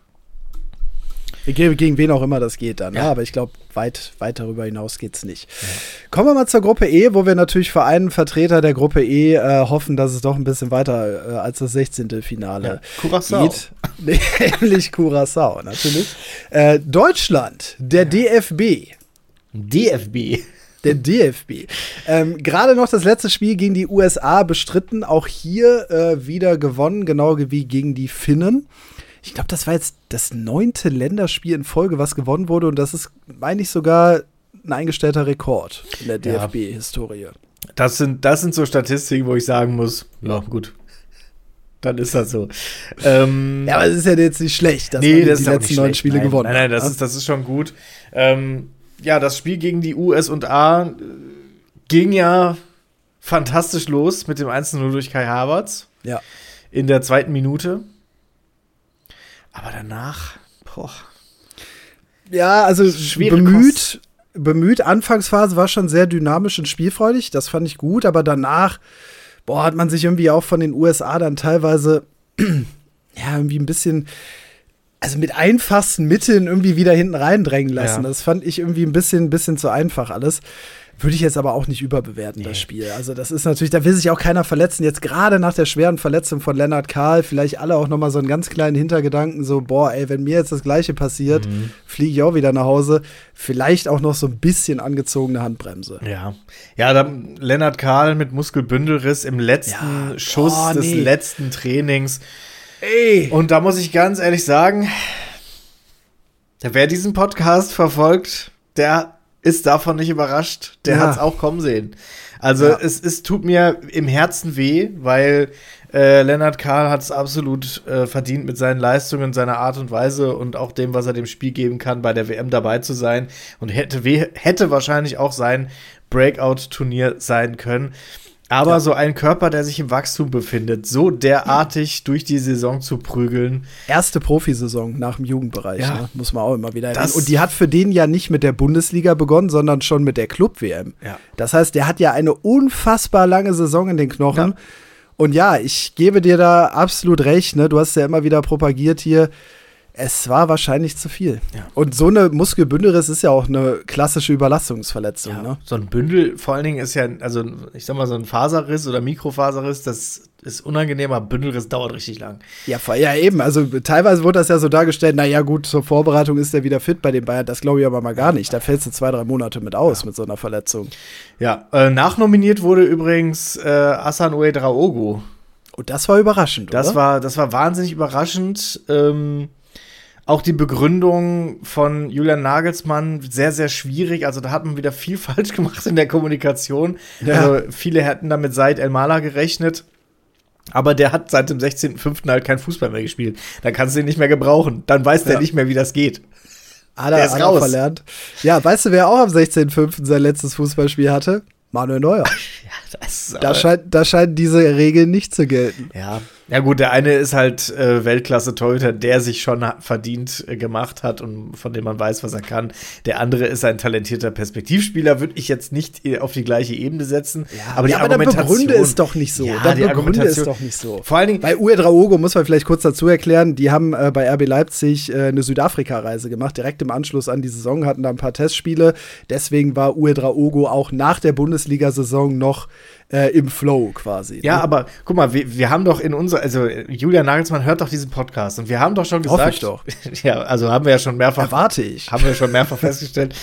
Gegen wen auch immer das geht dann. Ja. Aber ich glaube, weit darüber hinaus geht's nicht. Ja. Kommen wir mal zur Gruppe E, wo wir natürlich für einen Vertreter der Gruppe E hoffen, dass es doch ein bisschen weiter als das 16. Finale geht. Nämlich Curaçao, natürlich. Deutschland, der DFB. Der DFB. Gerade noch das letzte Spiel gegen die USA bestritten. Auch hier wieder gewonnen, genau wie gegen die Finnen. Ich glaube, das war jetzt das 9. Länderspiel in Folge, was gewonnen wurde. Und das ist, meine ich, sogar ein eingestellter Rekord in der DFB-Historie. Das sind so Statistiken, wo ich sagen muss, ja, gut. Dann ist das so. Ja, aber es ist ja jetzt nicht schlecht, dass man die letzten 9 Spiele gewonnen hat. Nein, das ist schon gut. Ja, das Spiel gegen die USA ging ja fantastisch los mit dem 1:0 durch Kai Havertz. Ja. In der 2. Minute. Aber danach, Ja, also Schwere bemüht. Anfangsphase war schon sehr dynamisch und spielfreudig. Das fand ich gut. Aber danach, hat man sich irgendwie auch von den USA dann teilweise, ja, irgendwie ein bisschen, also mit einfachsten Mitteln irgendwie wieder hinten reindrängen lassen. Ja. Das fand ich irgendwie ein bisschen zu einfach alles. Würde ich jetzt aber auch nicht überbewerten, das Spiel. Also das ist natürlich, da will sich auch keiner verletzen. Jetzt gerade nach der schweren Verletzung von Lennart Kahl, vielleicht alle auch noch mal so einen ganz kleinen Hintergedanken, so, wenn mir jetzt das Gleiche passiert, fliege ich auch wieder nach Hause. Vielleicht auch noch so ein bisschen angezogene Handbremse. Ja, dann Lennart Kahl mit Muskelbündelriss im letzten Schuss des letzten Trainings. Ey. Und da muss ich ganz ehrlich sagen, wer diesen Podcast verfolgt, der ist davon nicht überrascht. Der hat's auch kommen sehen. Also es tut mir im Herzen weh, weil Lennart Kahl hat es absolut verdient, mit seinen Leistungen, seiner Art und Weise und auch dem, was er dem Spiel geben kann, bei der WM dabei zu sein. Und hätte wahrscheinlich auch sein Breakout-Turnier sein können. Aber so ein Körper, der sich im Wachstum befindet, so derartig durch die Saison zu prügeln. Erste Profisaison nach dem Jugendbereich, ne? Muss man auch immer wieder erwähnen. Das Und die hat für den ja nicht mit der Bundesliga begonnen, sondern schon mit der Club-WM. Ja. Das heißt, der hat ja eine unfassbar lange Saison in den Knochen. Ja. Und ja, ich gebe dir da absolut recht, ne? Du hast ja immer wieder propagiert hier, es war wahrscheinlich zu viel. Ja. Und so eine Muskelbündelriss ist ja auch eine klassische Überlastungsverletzung. Ja, Ne? so ein Bündel, vor allen Dingen ist ja, also ich sag mal, so ein Faserriss oder Mikrofaserriss, das ist unangenehm, aber Bündelriss dauert richtig lang. Ja, eben. Also teilweise wurde das ja so dargestellt, naja gut, zur Vorbereitung ist er wieder fit bei den Bayern. Das glaube ich aber mal gar nicht. Da fällst du 2-3 Monate mit aus mit so einer Verletzung. Ja, nachnominiert wurde übrigens Hassan Ouedraogo. Und das war überraschend, Das oder? war wahnsinnig überraschend. Auch die Begründung von Julian Nagelsmann sehr, sehr schwierig. Also da hat man wieder viel falsch gemacht in der Kommunikation. Ja. Also viele hätten damit Said El-Mala gerechnet. Aber der hat seit dem 16.05. halt kein Fußball mehr gespielt. Da kannst du ihn nicht mehr gebrauchen. Dann weiß der nicht mehr, wie das geht. Der ist raus. Verlernt. Ja, weißt du, wer auch am 16.05. sein letztes Fußballspiel hatte? Manuel Neuer. Da scheint diese Regel nicht zu gelten. Ja gut, der eine ist halt Weltklasse-Torhüter, der sich schon verdient gemacht hat und von dem man weiß, was er kann. Der andere ist ein talentierter Perspektivspieler, würde ich jetzt nicht auf die gleiche Ebene setzen. Ja, aber die Argumentation, der Begründe ist doch nicht so. Vor allen Dingen bei Ouedraogo muss man vielleicht kurz dazu erklären, die haben bei RB Leipzig eine Südafrika-Reise gemacht, direkt im Anschluss an die Saison, hatten da ein paar Testspiele. Deswegen war Ouedraogo auch nach der Bundesliga-Saison noch im Flow quasi. Ja, ne? aber guck mal, wir haben doch also Julian Nagelsmann hört doch diesen Podcast und wir haben doch schon gesagt, Hoffe ich doch. Ja, also haben wir ja schon mehrfach, erwarte ich. Haben wir schon mehrfach festgestellt.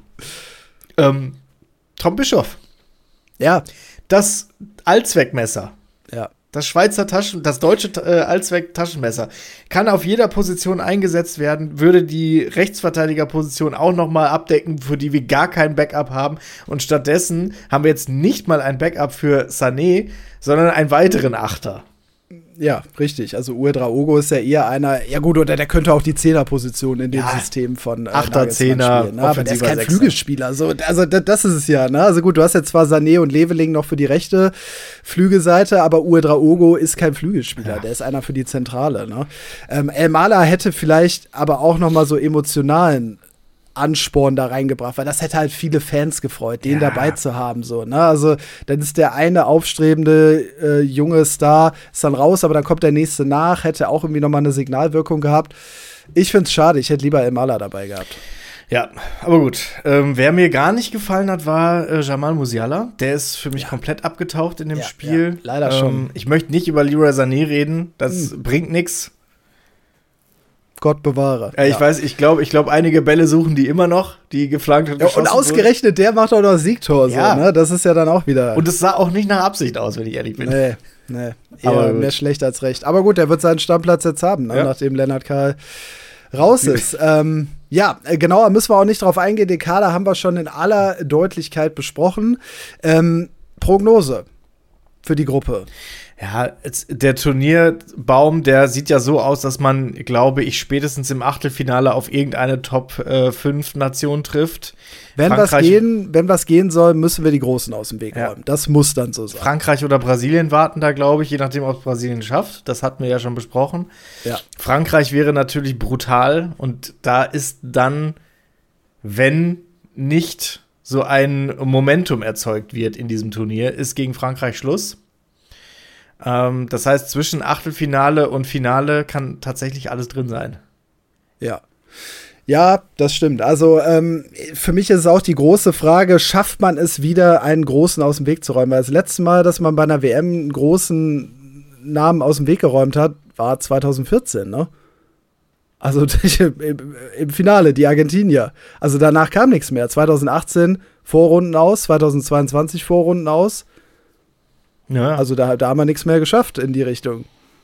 Tom Bischoff. Ja. Das Allzweckmesser. Ja. Das deutsche Allzweck-Taschenmesser kann auf jeder Position eingesetzt werden, würde die Rechtsverteidigerposition auch noch mal abdecken, für die wir gar kein Backup haben. Und stattdessen haben wir jetzt nicht mal ein Backup für Sané, sondern einen weiteren Achter. Ja, richtig. Also Ouedraogo ist ja eher einer, ja gut, oder der könnte auch die Zehnerposition in dem System von Achter, Zehner, spielen, ne? Aber der ist kein Flügelspieler. So, also das ist es ja. Ne? Also gut, du hast jetzt zwar Sané und Leveling noch für die rechte Flügelseite, aber Ouedraogo ist kein Flügelspieler. Ja. Der ist einer für die Zentrale. Ne? El-Mala hätte vielleicht aber auch noch mal so emotionalen Ansporn da reingebracht, weil das hätte halt viele Fans gefreut, den dabei zu haben. So, ne? Also dann ist der eine aufstrebende junge Star ist dann raus, aber dann kommt der nächste nach, hätte auch irgendwie nochmal eine Signalwirkung gehabt. Ich find's schade, ich hätte lieber El-Mala dabei gehabt. Ja, aber gut. Wer mir gar nicht gefallen hat, war Jamal Musiala. Der ist für mich komplett abgetaucht in dem Spiel. Ja, leider schon. Ich möchte nicht über Leroy Sané reden, das bringt nichts. Gott bewahre. Ich weiß, ich glaube, einige Bälle suchen die immer noch, die geflankt und geschossen und ausgerechnet, der macht auch noch Siegtor. Ja. So, ne? Das ist ja dann auch wieder. Und es sah auch nicht nach Absicht aus, wenn ich ehrlich bin. Nee. Eher mehr schlecht als recht. Aber gut, der wird seinen Stammplatz jetzt haben, ne? Nachdem Lennart Kahl raus ist. Genauer müssen wir auch nicht drauf eingehen. Den Kader haben wir schon in aller Deutlichkeit besprochen. Prognose für die Gruppe. Ja, der Turnierbaum, der sieht ja so aus, dass man, glaube ich, spätestens im Achtelfinale auf irgendeine Top-5-Nation trifft. Wenn was gehen soll, müssen wir die Großen aus dem Weg räumen. Das muss dann so sein. Frankreich oder Brasilien warten da, glaube ich, je nachdem, ob es Brasilien schafft. Das hatten wir ja schon besprochen. Ja. Frankreich wäre natürlich brutal und da ist dann, wenn nicht so ein Momentum erzeugt wird in diesem Turnier, ist gegen Frankreich Schluss. Das heißt, zwischen Achtelfinale und Finale kann tatsächlich alles drin sein. Ja. Ja, das stimmt. Also für mich ist es auch die große Frage, schafft man es wieder, einen Großen aus dem Weg zu räumen? Weil das letzte Mal, dass man bei einer WM einen großen Namen aus dem Weg geräumt hat, war 2014, ne? Also im Finale, die Argentinier. Also danach kam nichts mehr. 2018 Vorrunden aus, 2022 Vorrunden aus. Ja. Also da haben wir nichts mehr geschafft in die Richtung.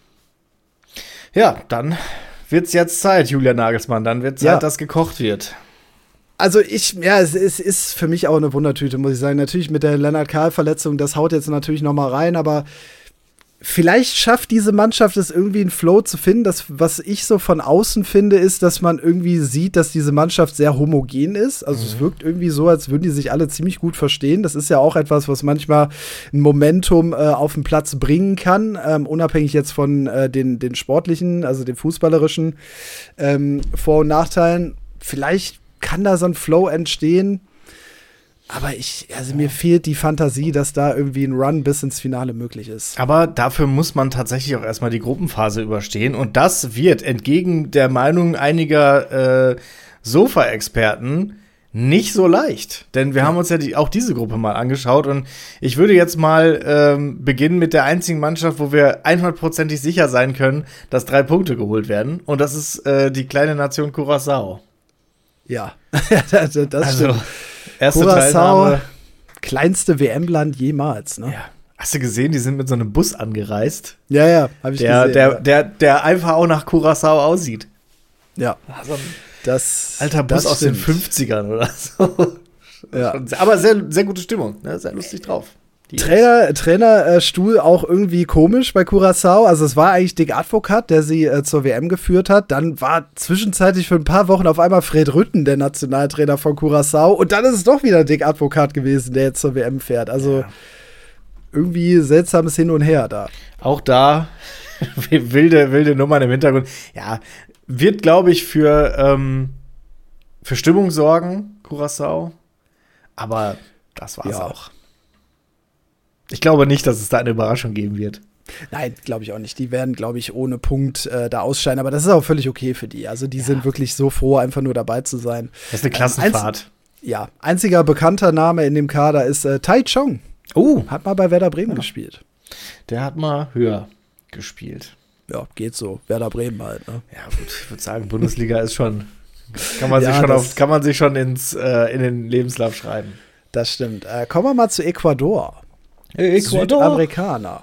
Ja, dann wird's jetzt Zeit, Julian Nagelsmann. Dann wird Zeit, dass gekocht wird. Also es ist für mich auch eine Wundertüte, muss ich sagen. Natürlich mit der Lennart-Kahl-Verletzung, das haut jetzt natürlich noch mal rein, aber vielleicht schafft diese Mannschaft es irgendwie einen Flow zu finden. Das, was ich so von außen finde, ist, dass man irgendwie sieht, dass diese Mannschaft sehr homogen ist. Also es wirkt irgendwie so, als würden die sich alle ziemlich gut verstehen. Das ist ja auch etwas, was manchmal ein Momentum auf den Platz bringen kann, unabhängig jetzt von den sportlichen, also den fußballerischen Vor- und Nachteilen. Vielleicht kann da so ein Flow entstehen. Aber mir fehlt die Fantasie, dass da irgendwie ein Run bis ins Finale möglich ist. Aber dafür muss man tatsächlich auch erstmal die Gruppenphase überstehen. Und das wird entgegen der Meinung einiger Sofa-Experten nicht so leicht. Denn wir haben uns ja auch diese Gruppe mal angeschaut. Und ich würde jetzt mal beginnen mit der einzigen Mannschaft, wo wir 100%ig sicher sein können, dass 3 Punkte geholt werden. Und das ist die kleine Nation Curaçao. Ja, das stimmt. Erste Curaçao, Teilnahme. kleinste WM-Land jemals, ne? Ja. Hast du gesehen, die sind mit so einem Bus angereist? Ja, hab ich gesehen. Der einfach auch nach Curaçao aussieht. Ja. So ein Das alter Bus das aus den stimmt. 50ern oder so. Ja. Aber sehr, sehr gute Stimmung, ne? Sehr lustig drauf. Trainerstuhl auch irgendwie komisch bei Curaçao. Also es war eigentlich Dick Advocat, der sie zur WM geführt hat. Dann war zwischenzeitlich für ein paar Wochen auf einmal Fred Rutten der Nationaltrainer von Curaçao. Und dann ist es doch wieder Dick Advocat gewesen, der jetzt zur WM fährt. Also irgendwie seltsames Hin und Her da. Auch da wilde Nummern im Hintergrund. Ja, wird, glaube ich, für Stimmung sorgen, Curaçao. Aber das war's auch. Ich glaube nicht, dass es da eine Überraschung geben wird. Nein, glaube ich auch nicht. Die werden, glaube ich, ohne Punkt da ausscheiden. Aber das ist auch völlig okay für die. Also die sind wirklich so froh, einfach nur dabei zu sein. Das ist eine Klassenfahrt. Einziger bekannter Name in dem Kader ist Tai Chong. Hat mal bei Werder Bremen gespielt. Der hat mal höher gespielt. Ja, geht so. Werder Bremen halt, ne? Ja, gut, ich würde sagen, Bundesliga ist schon, kann man sich schon in den Lebenslauf schreiben. Das stimmt. Kommen wir mal zu Ecuador. Ecuador. Südamerikaner.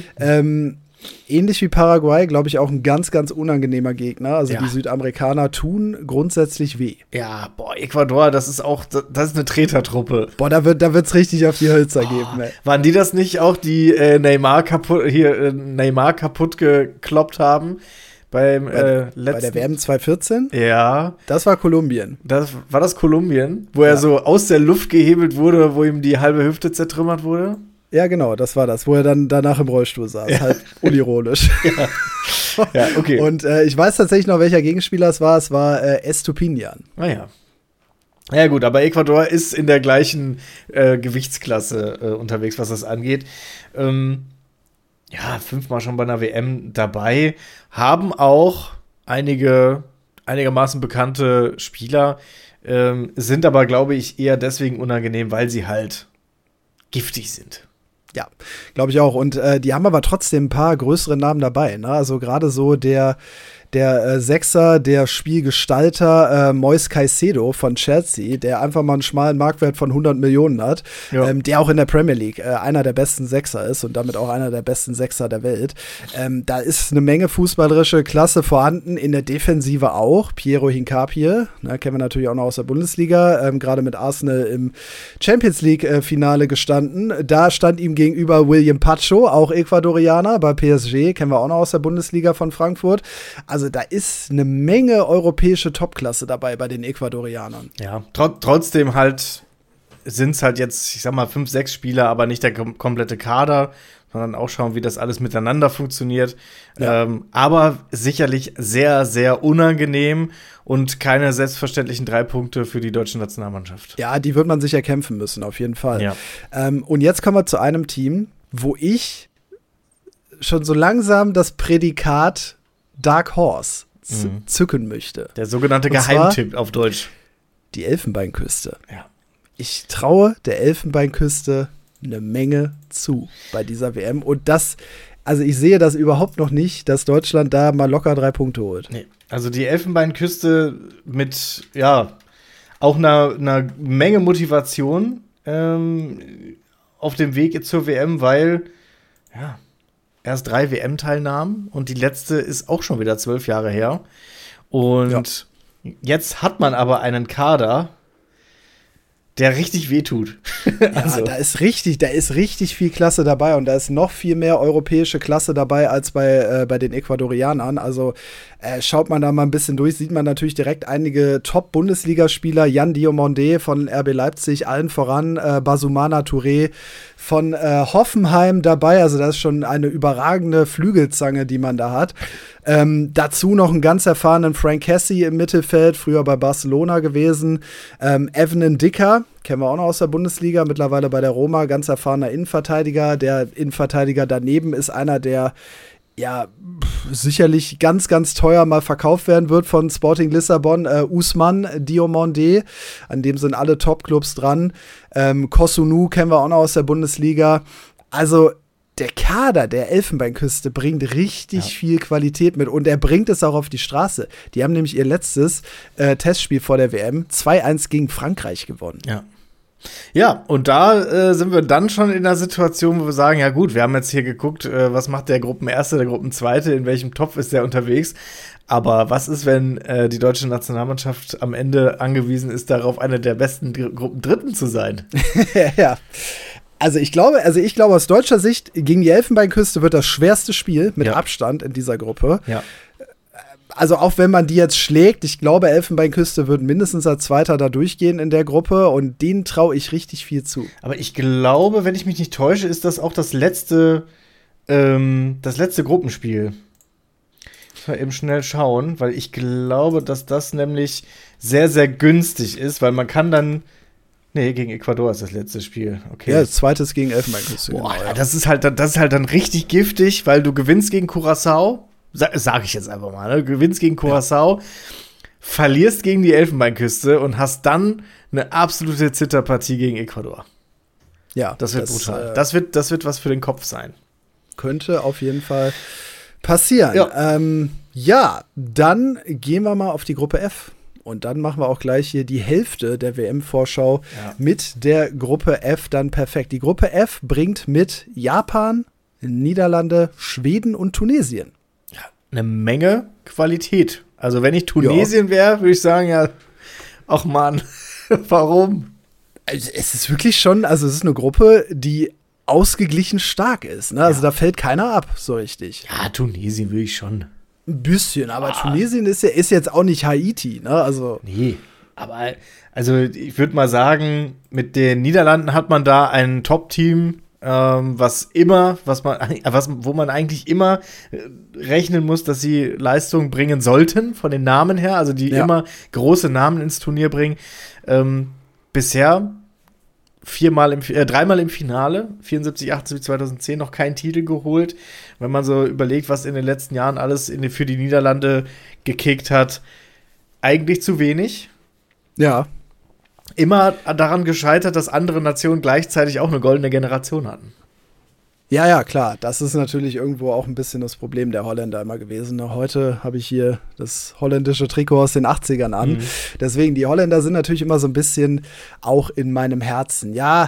Ähnlich wie Paraguay, glaube ich, auch ein ganz, ganz unangenehmer Gegner. Also die Südamerikaner tun grundsätzlich weh. Ja, Ecuador, das ist eine Tretertruppe. Da wird's richtig auf die Hölzer geben. Ey. Waren die das nicht auch, die Neymar kaputt gekloppt haben? Bei der WM 2014? Ja. Das war Kolumbien. War das Kolumbien? Wo er so aus der Luft gehebelt wurde, wo ihm die halbe Hüfte zertrümmert wurde? Ja, genau, das war das, wo er dann danach im Rollstuhl saß, halt unironisch. Ja, okay. Und ich weiß tatsächlich noch, welcher Gegenspieler es war. Es war Estupinian. Ja. Ja gut, aber Ecuador ist in der gleichen Gewichtsklasse unterwegs, was das angeht. 5-mal schon bei einer WM dabei, haben auch einigermaßen bekannte Spieler, sind aber, glaube ich, eher deswegen unangenehm, weil sie halt giftig sind. Ja, glaube ich auch. Und die haben aber trotzdem ein paar größere Namen dabei. Ne? Also gerade so der der Sechser, der Spielgestalter Moise Caicedo von Chelsea, der einfach mal einen schmalen Marktwert von 100 Millionen hat, der auch in der Premier League einer der besten Sechser ist und damit auch einer der besten Sechser der Welt. Da ist eine Menge fußballerische Klasse vorhanden, in der Defensive auch. Piero Hincapié, kennen wir natürlich auch noch aus der Bundesliga, gerade mit Arsenal im Champions League-Finale gestanden. Da stand ihm gegenüber William Pacho, auch Ecuadorianer, bei PSG, kennen wir auch noch aus der Bundesliga von Frankfurt. Also da ist eine Menge europäische Topklasse dabei bei den Ecuadorianern. Ja, trotzdem halt sind es halt jetzt, ich sag mal, 5, 6 Spieler, aber nicht der komplette Kader, sondern auch schauen, wie das alles miteinander funktioniert. Ja. Aber sicherlich sehr, sehr unangenehm und keine selbstverständlichen 3 Punkte für die deutsche Nationalmannschaft. Ja, die wird man sich erkämpfen müssen, auf jeden Fall. Ja. Und jetzt kommen wir zu einem Team, wo ich schon so langsam das Prädikat Dark Horse zücken möchte. Der sogenannte Geheimtipp auf Deutsch. Die Elfenbeinküste. Ja. Ich traue der Elfenbeinküste eine Menge zu bei dieser WM. Und also ich sehe das überhaupt noch nicht, dass Deutschland da mal locker 3 Punkte holt. Nee. Also die Elfenbeinküste mit, auch einer Menge Motivation auf dem Weg zur WM, weil, erst 3 WM-Teilnahmen und die letzte ist auch schon wieder 12 Jahre her. Und jetzt hat man aber einen Kader, der richtig wehtut. Also. Ja, da ist richtig viel Klasse dabei und da ist noch viel mehr europäische Klasse dabei als bei den Ecuadorianern. Also schaut man da mal ein bisschen durch, sieht man natürlich direkt einige Top-Bundesligaspieler, Jan Diomande von RB Leipzig, allen voran Basumana Touré von Hoffenheim dabei. Also das ist schon eine überragende Flügelzange, die man da hat. Dazu noch einen ganz erfahrenen Frank Cassie im Mittelfeld, früher bei Barcelona gewesen. Evan Dicker, kennen wir auch noch aus der Bundesliga, mittlerweile bei der Roma, ganz erfahrener Innenverteidiger. Der Innenverteidiger daneben ist einer, der sicherlich ganz, ganz teuer mal verkauft werden wird von Sporting Lissabon. Ousmane Diomande, an dem sind alle Top-Clubs dran. Kosunu kennen wir auch noch aus der Bundesliga. Also der Kader der Elfenbeinküste bringt richtig viel Qualität mit und er bringt es auch auf die Straße. Die haben nämlich ihr letztes Testspiel vor der WM 2-1 gegen Frankreich gewonnen. Ja, und da sind wir dann schon in der Situation, wo wir sagen, ja gut, wir haben jetzt hier geguckt, was macht der Gruppenerste, der Gruppenzweite, in welchem Topf ist der unterwegs. Aber was ist, wenn die deutsche Nationalmannschaft am Ende angewiesen ist, darauf eine der besten Gruppendritten zu sein? Ja. Also ich glaube, aus deutscher Sicht gegen die Elfenbeinküste wird das schwerste Spiel mit Abstand in dieser Gruppe. Ja. Also auch wenn man die jetzt schlägt, ich glaube, Elfenbeinküste wird mindestens als Zweiter da durchgehen in der Gruppe und denen traue ich richtig viel zu. Aber ich glaube, wenn ich mich nicht täusche, ist das auch das letzte Gruppenspiel. Muss mal eben schnell schauen, weil ich glaube, dass das nämlich sehr, sehr günstig ist, weil man kann dann gegen Ecuador ist das letzte Spiel. Okay. Ja, das zweite ist gegen Elfenbeinküste. Boah, genau, das ist halt dann richtig giftig, weil du gewinnst gegen Curaçao. Sag ich jetzt einfach mal, ne? Du gewinnst gegen Curaçao, verlierst gegen die Elfenbeinküste und hast dann eine absolute Zitterpartie gegen Ecuador. Ja, das wird brutal. Das wird was für den Kopf sein. Könnte auf jeden Fall passieren. Ja, dann gehen wir mal auf die Gruppe F. Und dann machen wir auch gleich hier die Hälfte der WM-Vorschau mit der Gruppe F dann perfekt. Die Gruppe F bringt mit Japan, Niederlande, Schweden und Tunesien. Ja, eine Menge Qualität. Also wenn ich Tunesien wäre, würde ich sagen, ach Mann, warum? Also es ist wirklich schon, es ist eine Gruppe, die ausgeglichen stark ist. Ne? Also da fällt keiner ab, so richtig. Ja, Tunesien will ich schon. Ein bisschen, aber Tunesien ist jetzt auch nicht Haiti, ne? Also. Nee, aber ich würde mal sagen, mit den Niederlanden hat man da ein Top-Team, wo man eigentlich immer rechnen muss, dass sie Leistung bringen sollten, von den Namen her, also die immer große Namen ins Turnier bringen. Bisher dreimal im Finale, 74, 78, 2010 noch keinen Titel geholt. Wenn man so überlegt, was in den letzten Jahren alles für die Niederlande gekickt hat, eigentlich zu wenig. Ja. Immer daran gescheitert, dass andere Nationen gleichzeitig auch eine goldene Generation hatten. Ja, ja, klar. Das ist natürlich irgendwo auch ein bisschen das Problem der Holländer immer gewesen. Heute habe ich hier das holländische Trikot aus den 80ern an. Deswegen, die Holländer sind natürlich immer so ein bisschen auch in meinem Herzen. Ja,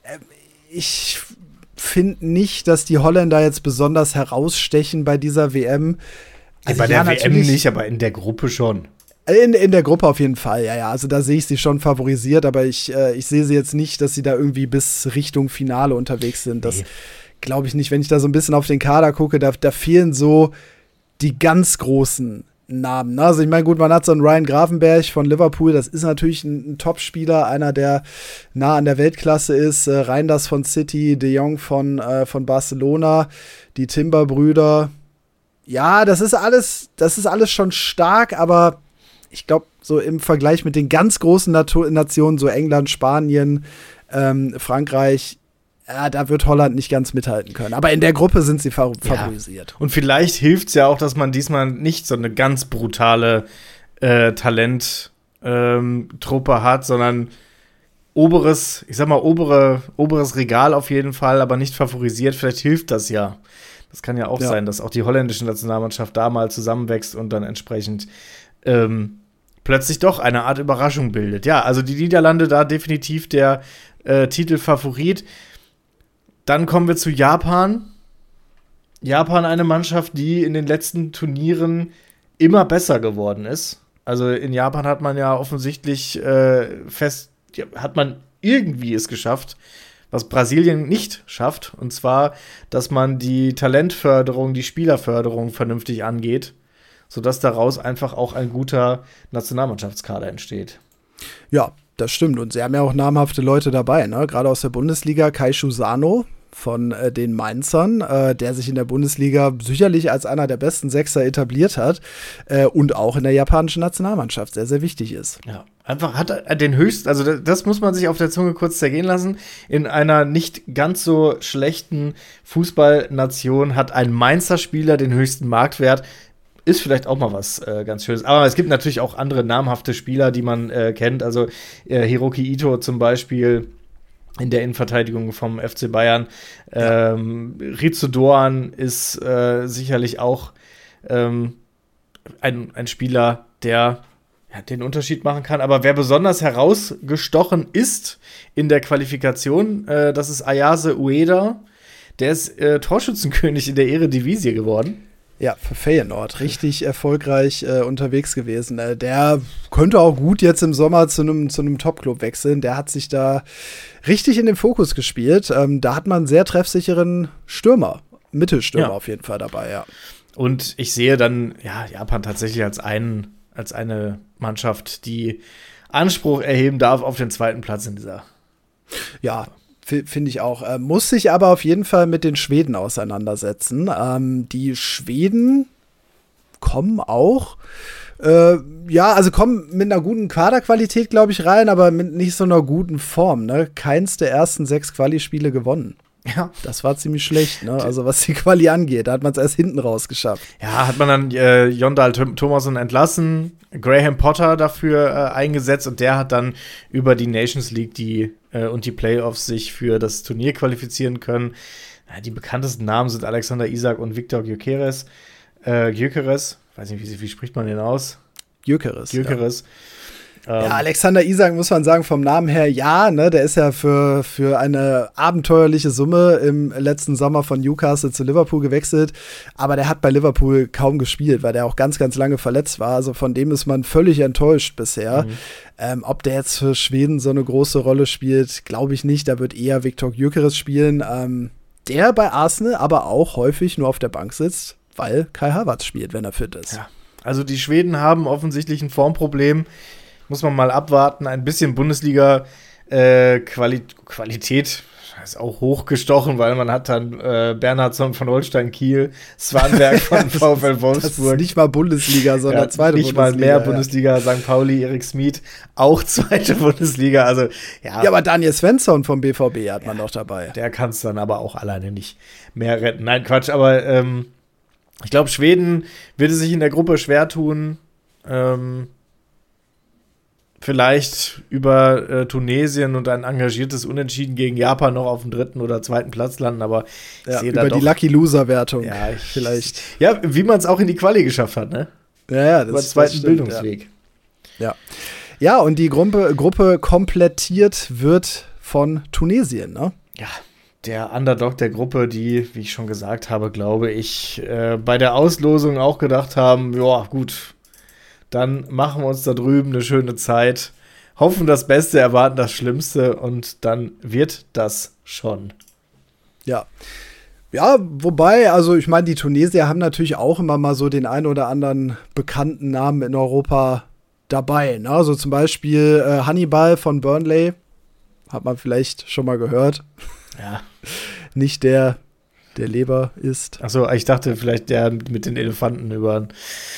ich finde nicht, dass die Holländer jetzt besonders herausstechen bei dieser WM. Also bei der WM nicht, aber in der Gruppe schon. In der Gruppe auf jeden Fall, ja. Also da sehe ich sie schon favorisiert, aber ich sehe sie jetzt nicht, dass sie da irgendwie bis Richtung Finale unterwegs sind. Das glaube ich nicht. Wenn ich da so ein bisschen auf den Kader gucke, da fehlen so die ganz großen Namen. Also ich meine, gut, man hat so einen Ryan Gravenberch von Liverpool, das ist natürlich ein Top-Spieler, einer, der nah an der Weltklasse ist. Reinders von City, De Jong von Barcelona, die Timber-Brüder. Ja, das ist alles schon stark, aber ich glaube, so im Vergleich mit den ganz großen Nationen, so England, Spanien, Frankreich, ja, da wird Holland nicht ganz mithalten können. Aber in der Gruppe sind sie favorisiert. Ja. Und vielleicht hilft es ja auch, dass man diesmal nicht so eine ganz brutale Talenttruppe hat, sondern oberes Regal auf jeden Fall, aber nicht favorisiert. Vielleicht hilft das ja. Das kann ja auch sein, dass auch die holländische Nationalmannschaft da mal zusammenwächst und dann entsprechend plötzlich doch eine Art Überraschung bildet. Ja, also die Niederlande da definitiv der Titelfavorit. Dann kommen wir zu Japan. Japan, eine Mannschaft, die in den letzten Turnieren immer besser geworden ist. Also in Japan hat man ja offensichtlich hat man irgendwie es geschafft, was Brasilien nicht schafft. Und zwar, dass man die Talentförderung, die Spielerförderung vernünftig angeht, sodass daraus einfach auch ein guter Nationalmannschaftskader entsteht. Ja, das stimmt. Und sie haben ja auch namhafte Leute dabei, ne? Gerade aus der Bundesliga, Keishu Sano von den Mainzern, der sich in der Bundesliga sicherlich als einer der besten Sechser etabliert hat und auch in der japanischen Nationalmannschaft sehr, sehr wichtig ist. Ja, einfach hat er den höchsten, also das muss man sich auf der Zunge kurz zergehen lassen. In einer nicht ganz so schlechten Fußballnation hat ein Mainzer Spieler den höchsten Marktwert. Ist vielleicht auch mal was ganz Schönes. Aber es gibt natürlich auch andere namhafte Spieler, die man kennt. Also Hiroki Ito zum Beispiel in der Innenverteidigung vom FC Bayern. Ritsu Doan ist sicherlich auch ein Spieler, der den Unterschied machen kann. Aber wer besonders herausgestochen ist in der Qualifikation, das ist Ayase Ueda. Der ist Torschützenkönig in der Eredivisie geworden. Ja, für Feyenoord richtig erfolgreich unterwegs gewesen. Der könnte auch gut jetzt im Sommer zu einem Top-Club wechseln. Der hat sich da richtig in den Fokus gespielt. Da hat man einen sehr treffsicheren Mittelstürmer auf jeden Fall dabei, ja. Und ich sehe dann Japan tatsächlich als eine Mannschaft, die Anspruch erheben darf auf den zweiten Platz in dieser. Ja, finde ich auch. Muss sich aber auf jeden Fall mit den Schweden auseinandersetzen. Die Schweden kommen auch, kommen mit einer guten Kaderqualität, glaube ich, rein, aber mit nicht so einer guten Form. Ne? Keins der ersten 6 Quali-Spiele gewonnen. Ja. Das war ziemlich schlecht, ne? Also was die Quali angeht, da hat man es erst hinten raus geschafft. Ja, hat man dann Jondal Thomasson entlassen, Graham Potter dafür eingesetzt und der hat dann über die Nations League und die Playoffs sich für das Turnier qualifizieren können. Ja, die bekanntesten Namen sind Alexander Isak und Viktor Gyökeres. Weiß nicht, wie spricht man den aus? Gyökeres. Ja, Alexander Isak muss man sagen, vom Namen her ne, der ist ja für eine abenteuerliche Summe im letzten Sommer von Newcastle zu Liverpool gewechselt, aber der hat bei Liverpool kaum gespielt, weil der auch ganz, ganz lange verletzt war, also von dem ist man völlig enttäuscht bisher. Ob der jetzt für Schweden so eine große Rolle spielt, glaube ich nicht, da wird eher Viktor Gyökeres spielen, der bei Arsenal aber auch häufig nur auf der Bank sitzt, weil Kai Havertz spielt, wenn er fit ist. Ja, also die Schweden haben offensichtlich ein Formproblem. Muss man mal abwarten. Ein bisschen Bundesliga-Qualität ist auch hochgestochen, weil man hat dann Bernhardsson von Holstein Kiel, Swanberg von VfL Wolfsburg. Das ist nicht mal Bundesliga, sondern zweite nicht Bundesliga. Nicht mal mehr Bundesliga, St. Pauli, Erik Smith, auch zweite Bundesliga. Also, ja, aber Daniel Svensson vom BVB hat man noch dabei. Der kann es dann aber auch alleine nicht mehr retten. Nein, Quatsch, aber ich glaube, Schweden würde sich in der Gruppe schwer tun, vielleicht über Tunesien und ein engagiertes Unentschieden gegen Japan noch auf dem 3. oder 2. Platz landen, aber ich sehe da über doch, die Lucky-Loser-Wertung vielleicht. Ja, wie man es auch in die Quali geschafft hat, ne? Ja, das über den zweiten Bildungsweg. Ja, und die Gruppe komplettiert wird von Tunesien, ne? Ja, der Underdog der Gruppe, die, wie ich schon gesagt habe, glaube ich, bei der Auslosung auch gedacht haben, ja, gut, dann machen wir uns da drüben eine schöne Zeit, hoffen das Beste, erwarten das Schlimmste und dann wird das schon. Ja. Ja, wobei, also ich meine, die Tunesier haben natürlich auch immer mal so den ein oder anderen bekannten Namen in Europa dabei. Ne? Also zum Beispiel Hannibal von Burnley, hat man vielleicht schon mal gehört. Ja. Nicht der Leber isst. Achso, ich dachte vielleicht der mit den Elefanten über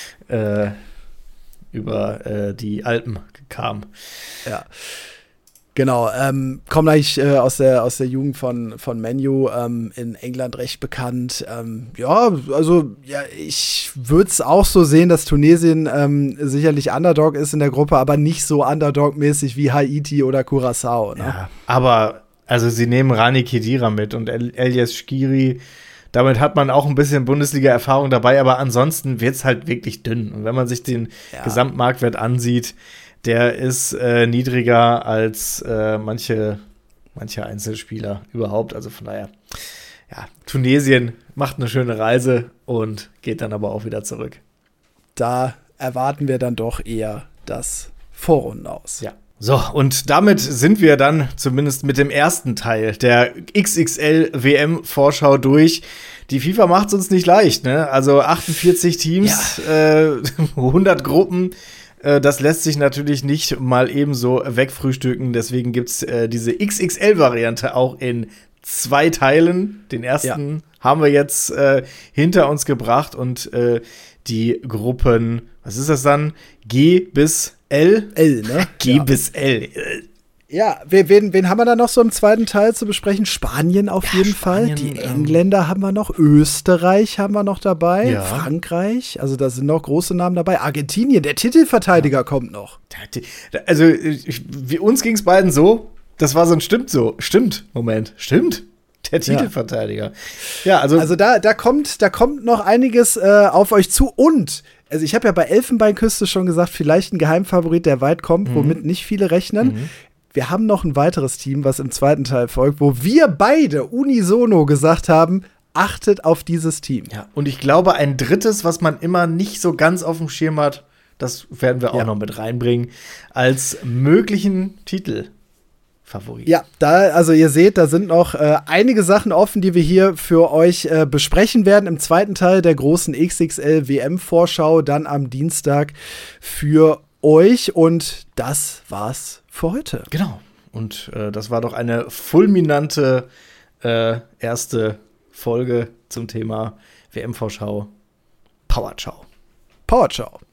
die Alpen kam. Ja. Genau, kommt eigentlich aus der Jugend von Man U, in England recht bekannt. Ja, also ja, ich würde es auch so sehen, dass Tunesien sicherlich Underdog ist in der Gruppe, aber nicht so Underdog-mäßig wie Haiti oder Curaçao. Ne? Ja, aber also sie nehmen Rani Khedira mit und Elias Skiri. Damit hat man auch ein bisschen Bundesliga-Erfahrung dabei, aber ansonsten wird es halt wirklich dünn. Und wenn man sich den Gesamtmarktwert ansieht, der ist niedriger als manche Einzelspieler überhaupt. Also von daher, ja, Tunesien macht eine schöne Reise und geht dann aber auch wieder zurück. Da erwarten wir dann doch eher das Vorrunden aus. Ja. So, und damit sind wir dann zumindest mit dem ersten Teil der XXL-WM-Vorschau durch. Die FIFA macht es uns nicht leicht, ne? Also 48 Teams, 100 Gruppen. Das lässt sich natürlich nicht mal ebenso wegfrühstücken. Deswegen gibt es diese XXL-Variante auch in 2 Teilen. Den ersten haben wir jetzt hinter uns gebracht. Und die Gruppen, was ist das dann? G bis L? L, ne? G bis L. Ja, wen haben wir da noch so im zweiten Teil zu besprechen? Spanien auf jeden Fall. Die Engländer haben wir noch. Österreich haben wir noch dabei. Ja. Frankreich. Also da sind noch große Namen dabei. Argentinien, der Titelverteidiger kommt noch. Also uns ging es beiden so. Das war so ein Stimmt. Der Titelverteidiger. Ja, also da kommt noch einiges auf euch zu. Und also ich habe ja bei Elfenbeinküste schon gesagt, vielleicht ein Geheimfavorit, der weit kommt, womit nicht viele rechnen. Wir haben noch ein weiteres Team, was im zweiten Teil folgt, wo wir beide unisono gesagt haben, achtet auf dieses Team. Ja, und ich glaube, ein drittes, was man immer nicht so ganz auf dem Schirm hat, das werden wir auch noch mit reinbringen, als möglichen Titelfavorit. Ja, also ihr seht, da sind noch einige Sachen offen, die wir hier für euch besprechen werden im zweiten Teil der großen XXL-WM-Vorschau, dann am Dienstag für euch. Und das war's für heute. Genau. Und das war doch eine fulminante erste Folge zum Thema WM-Vorschau. Powerciao. Powerciao.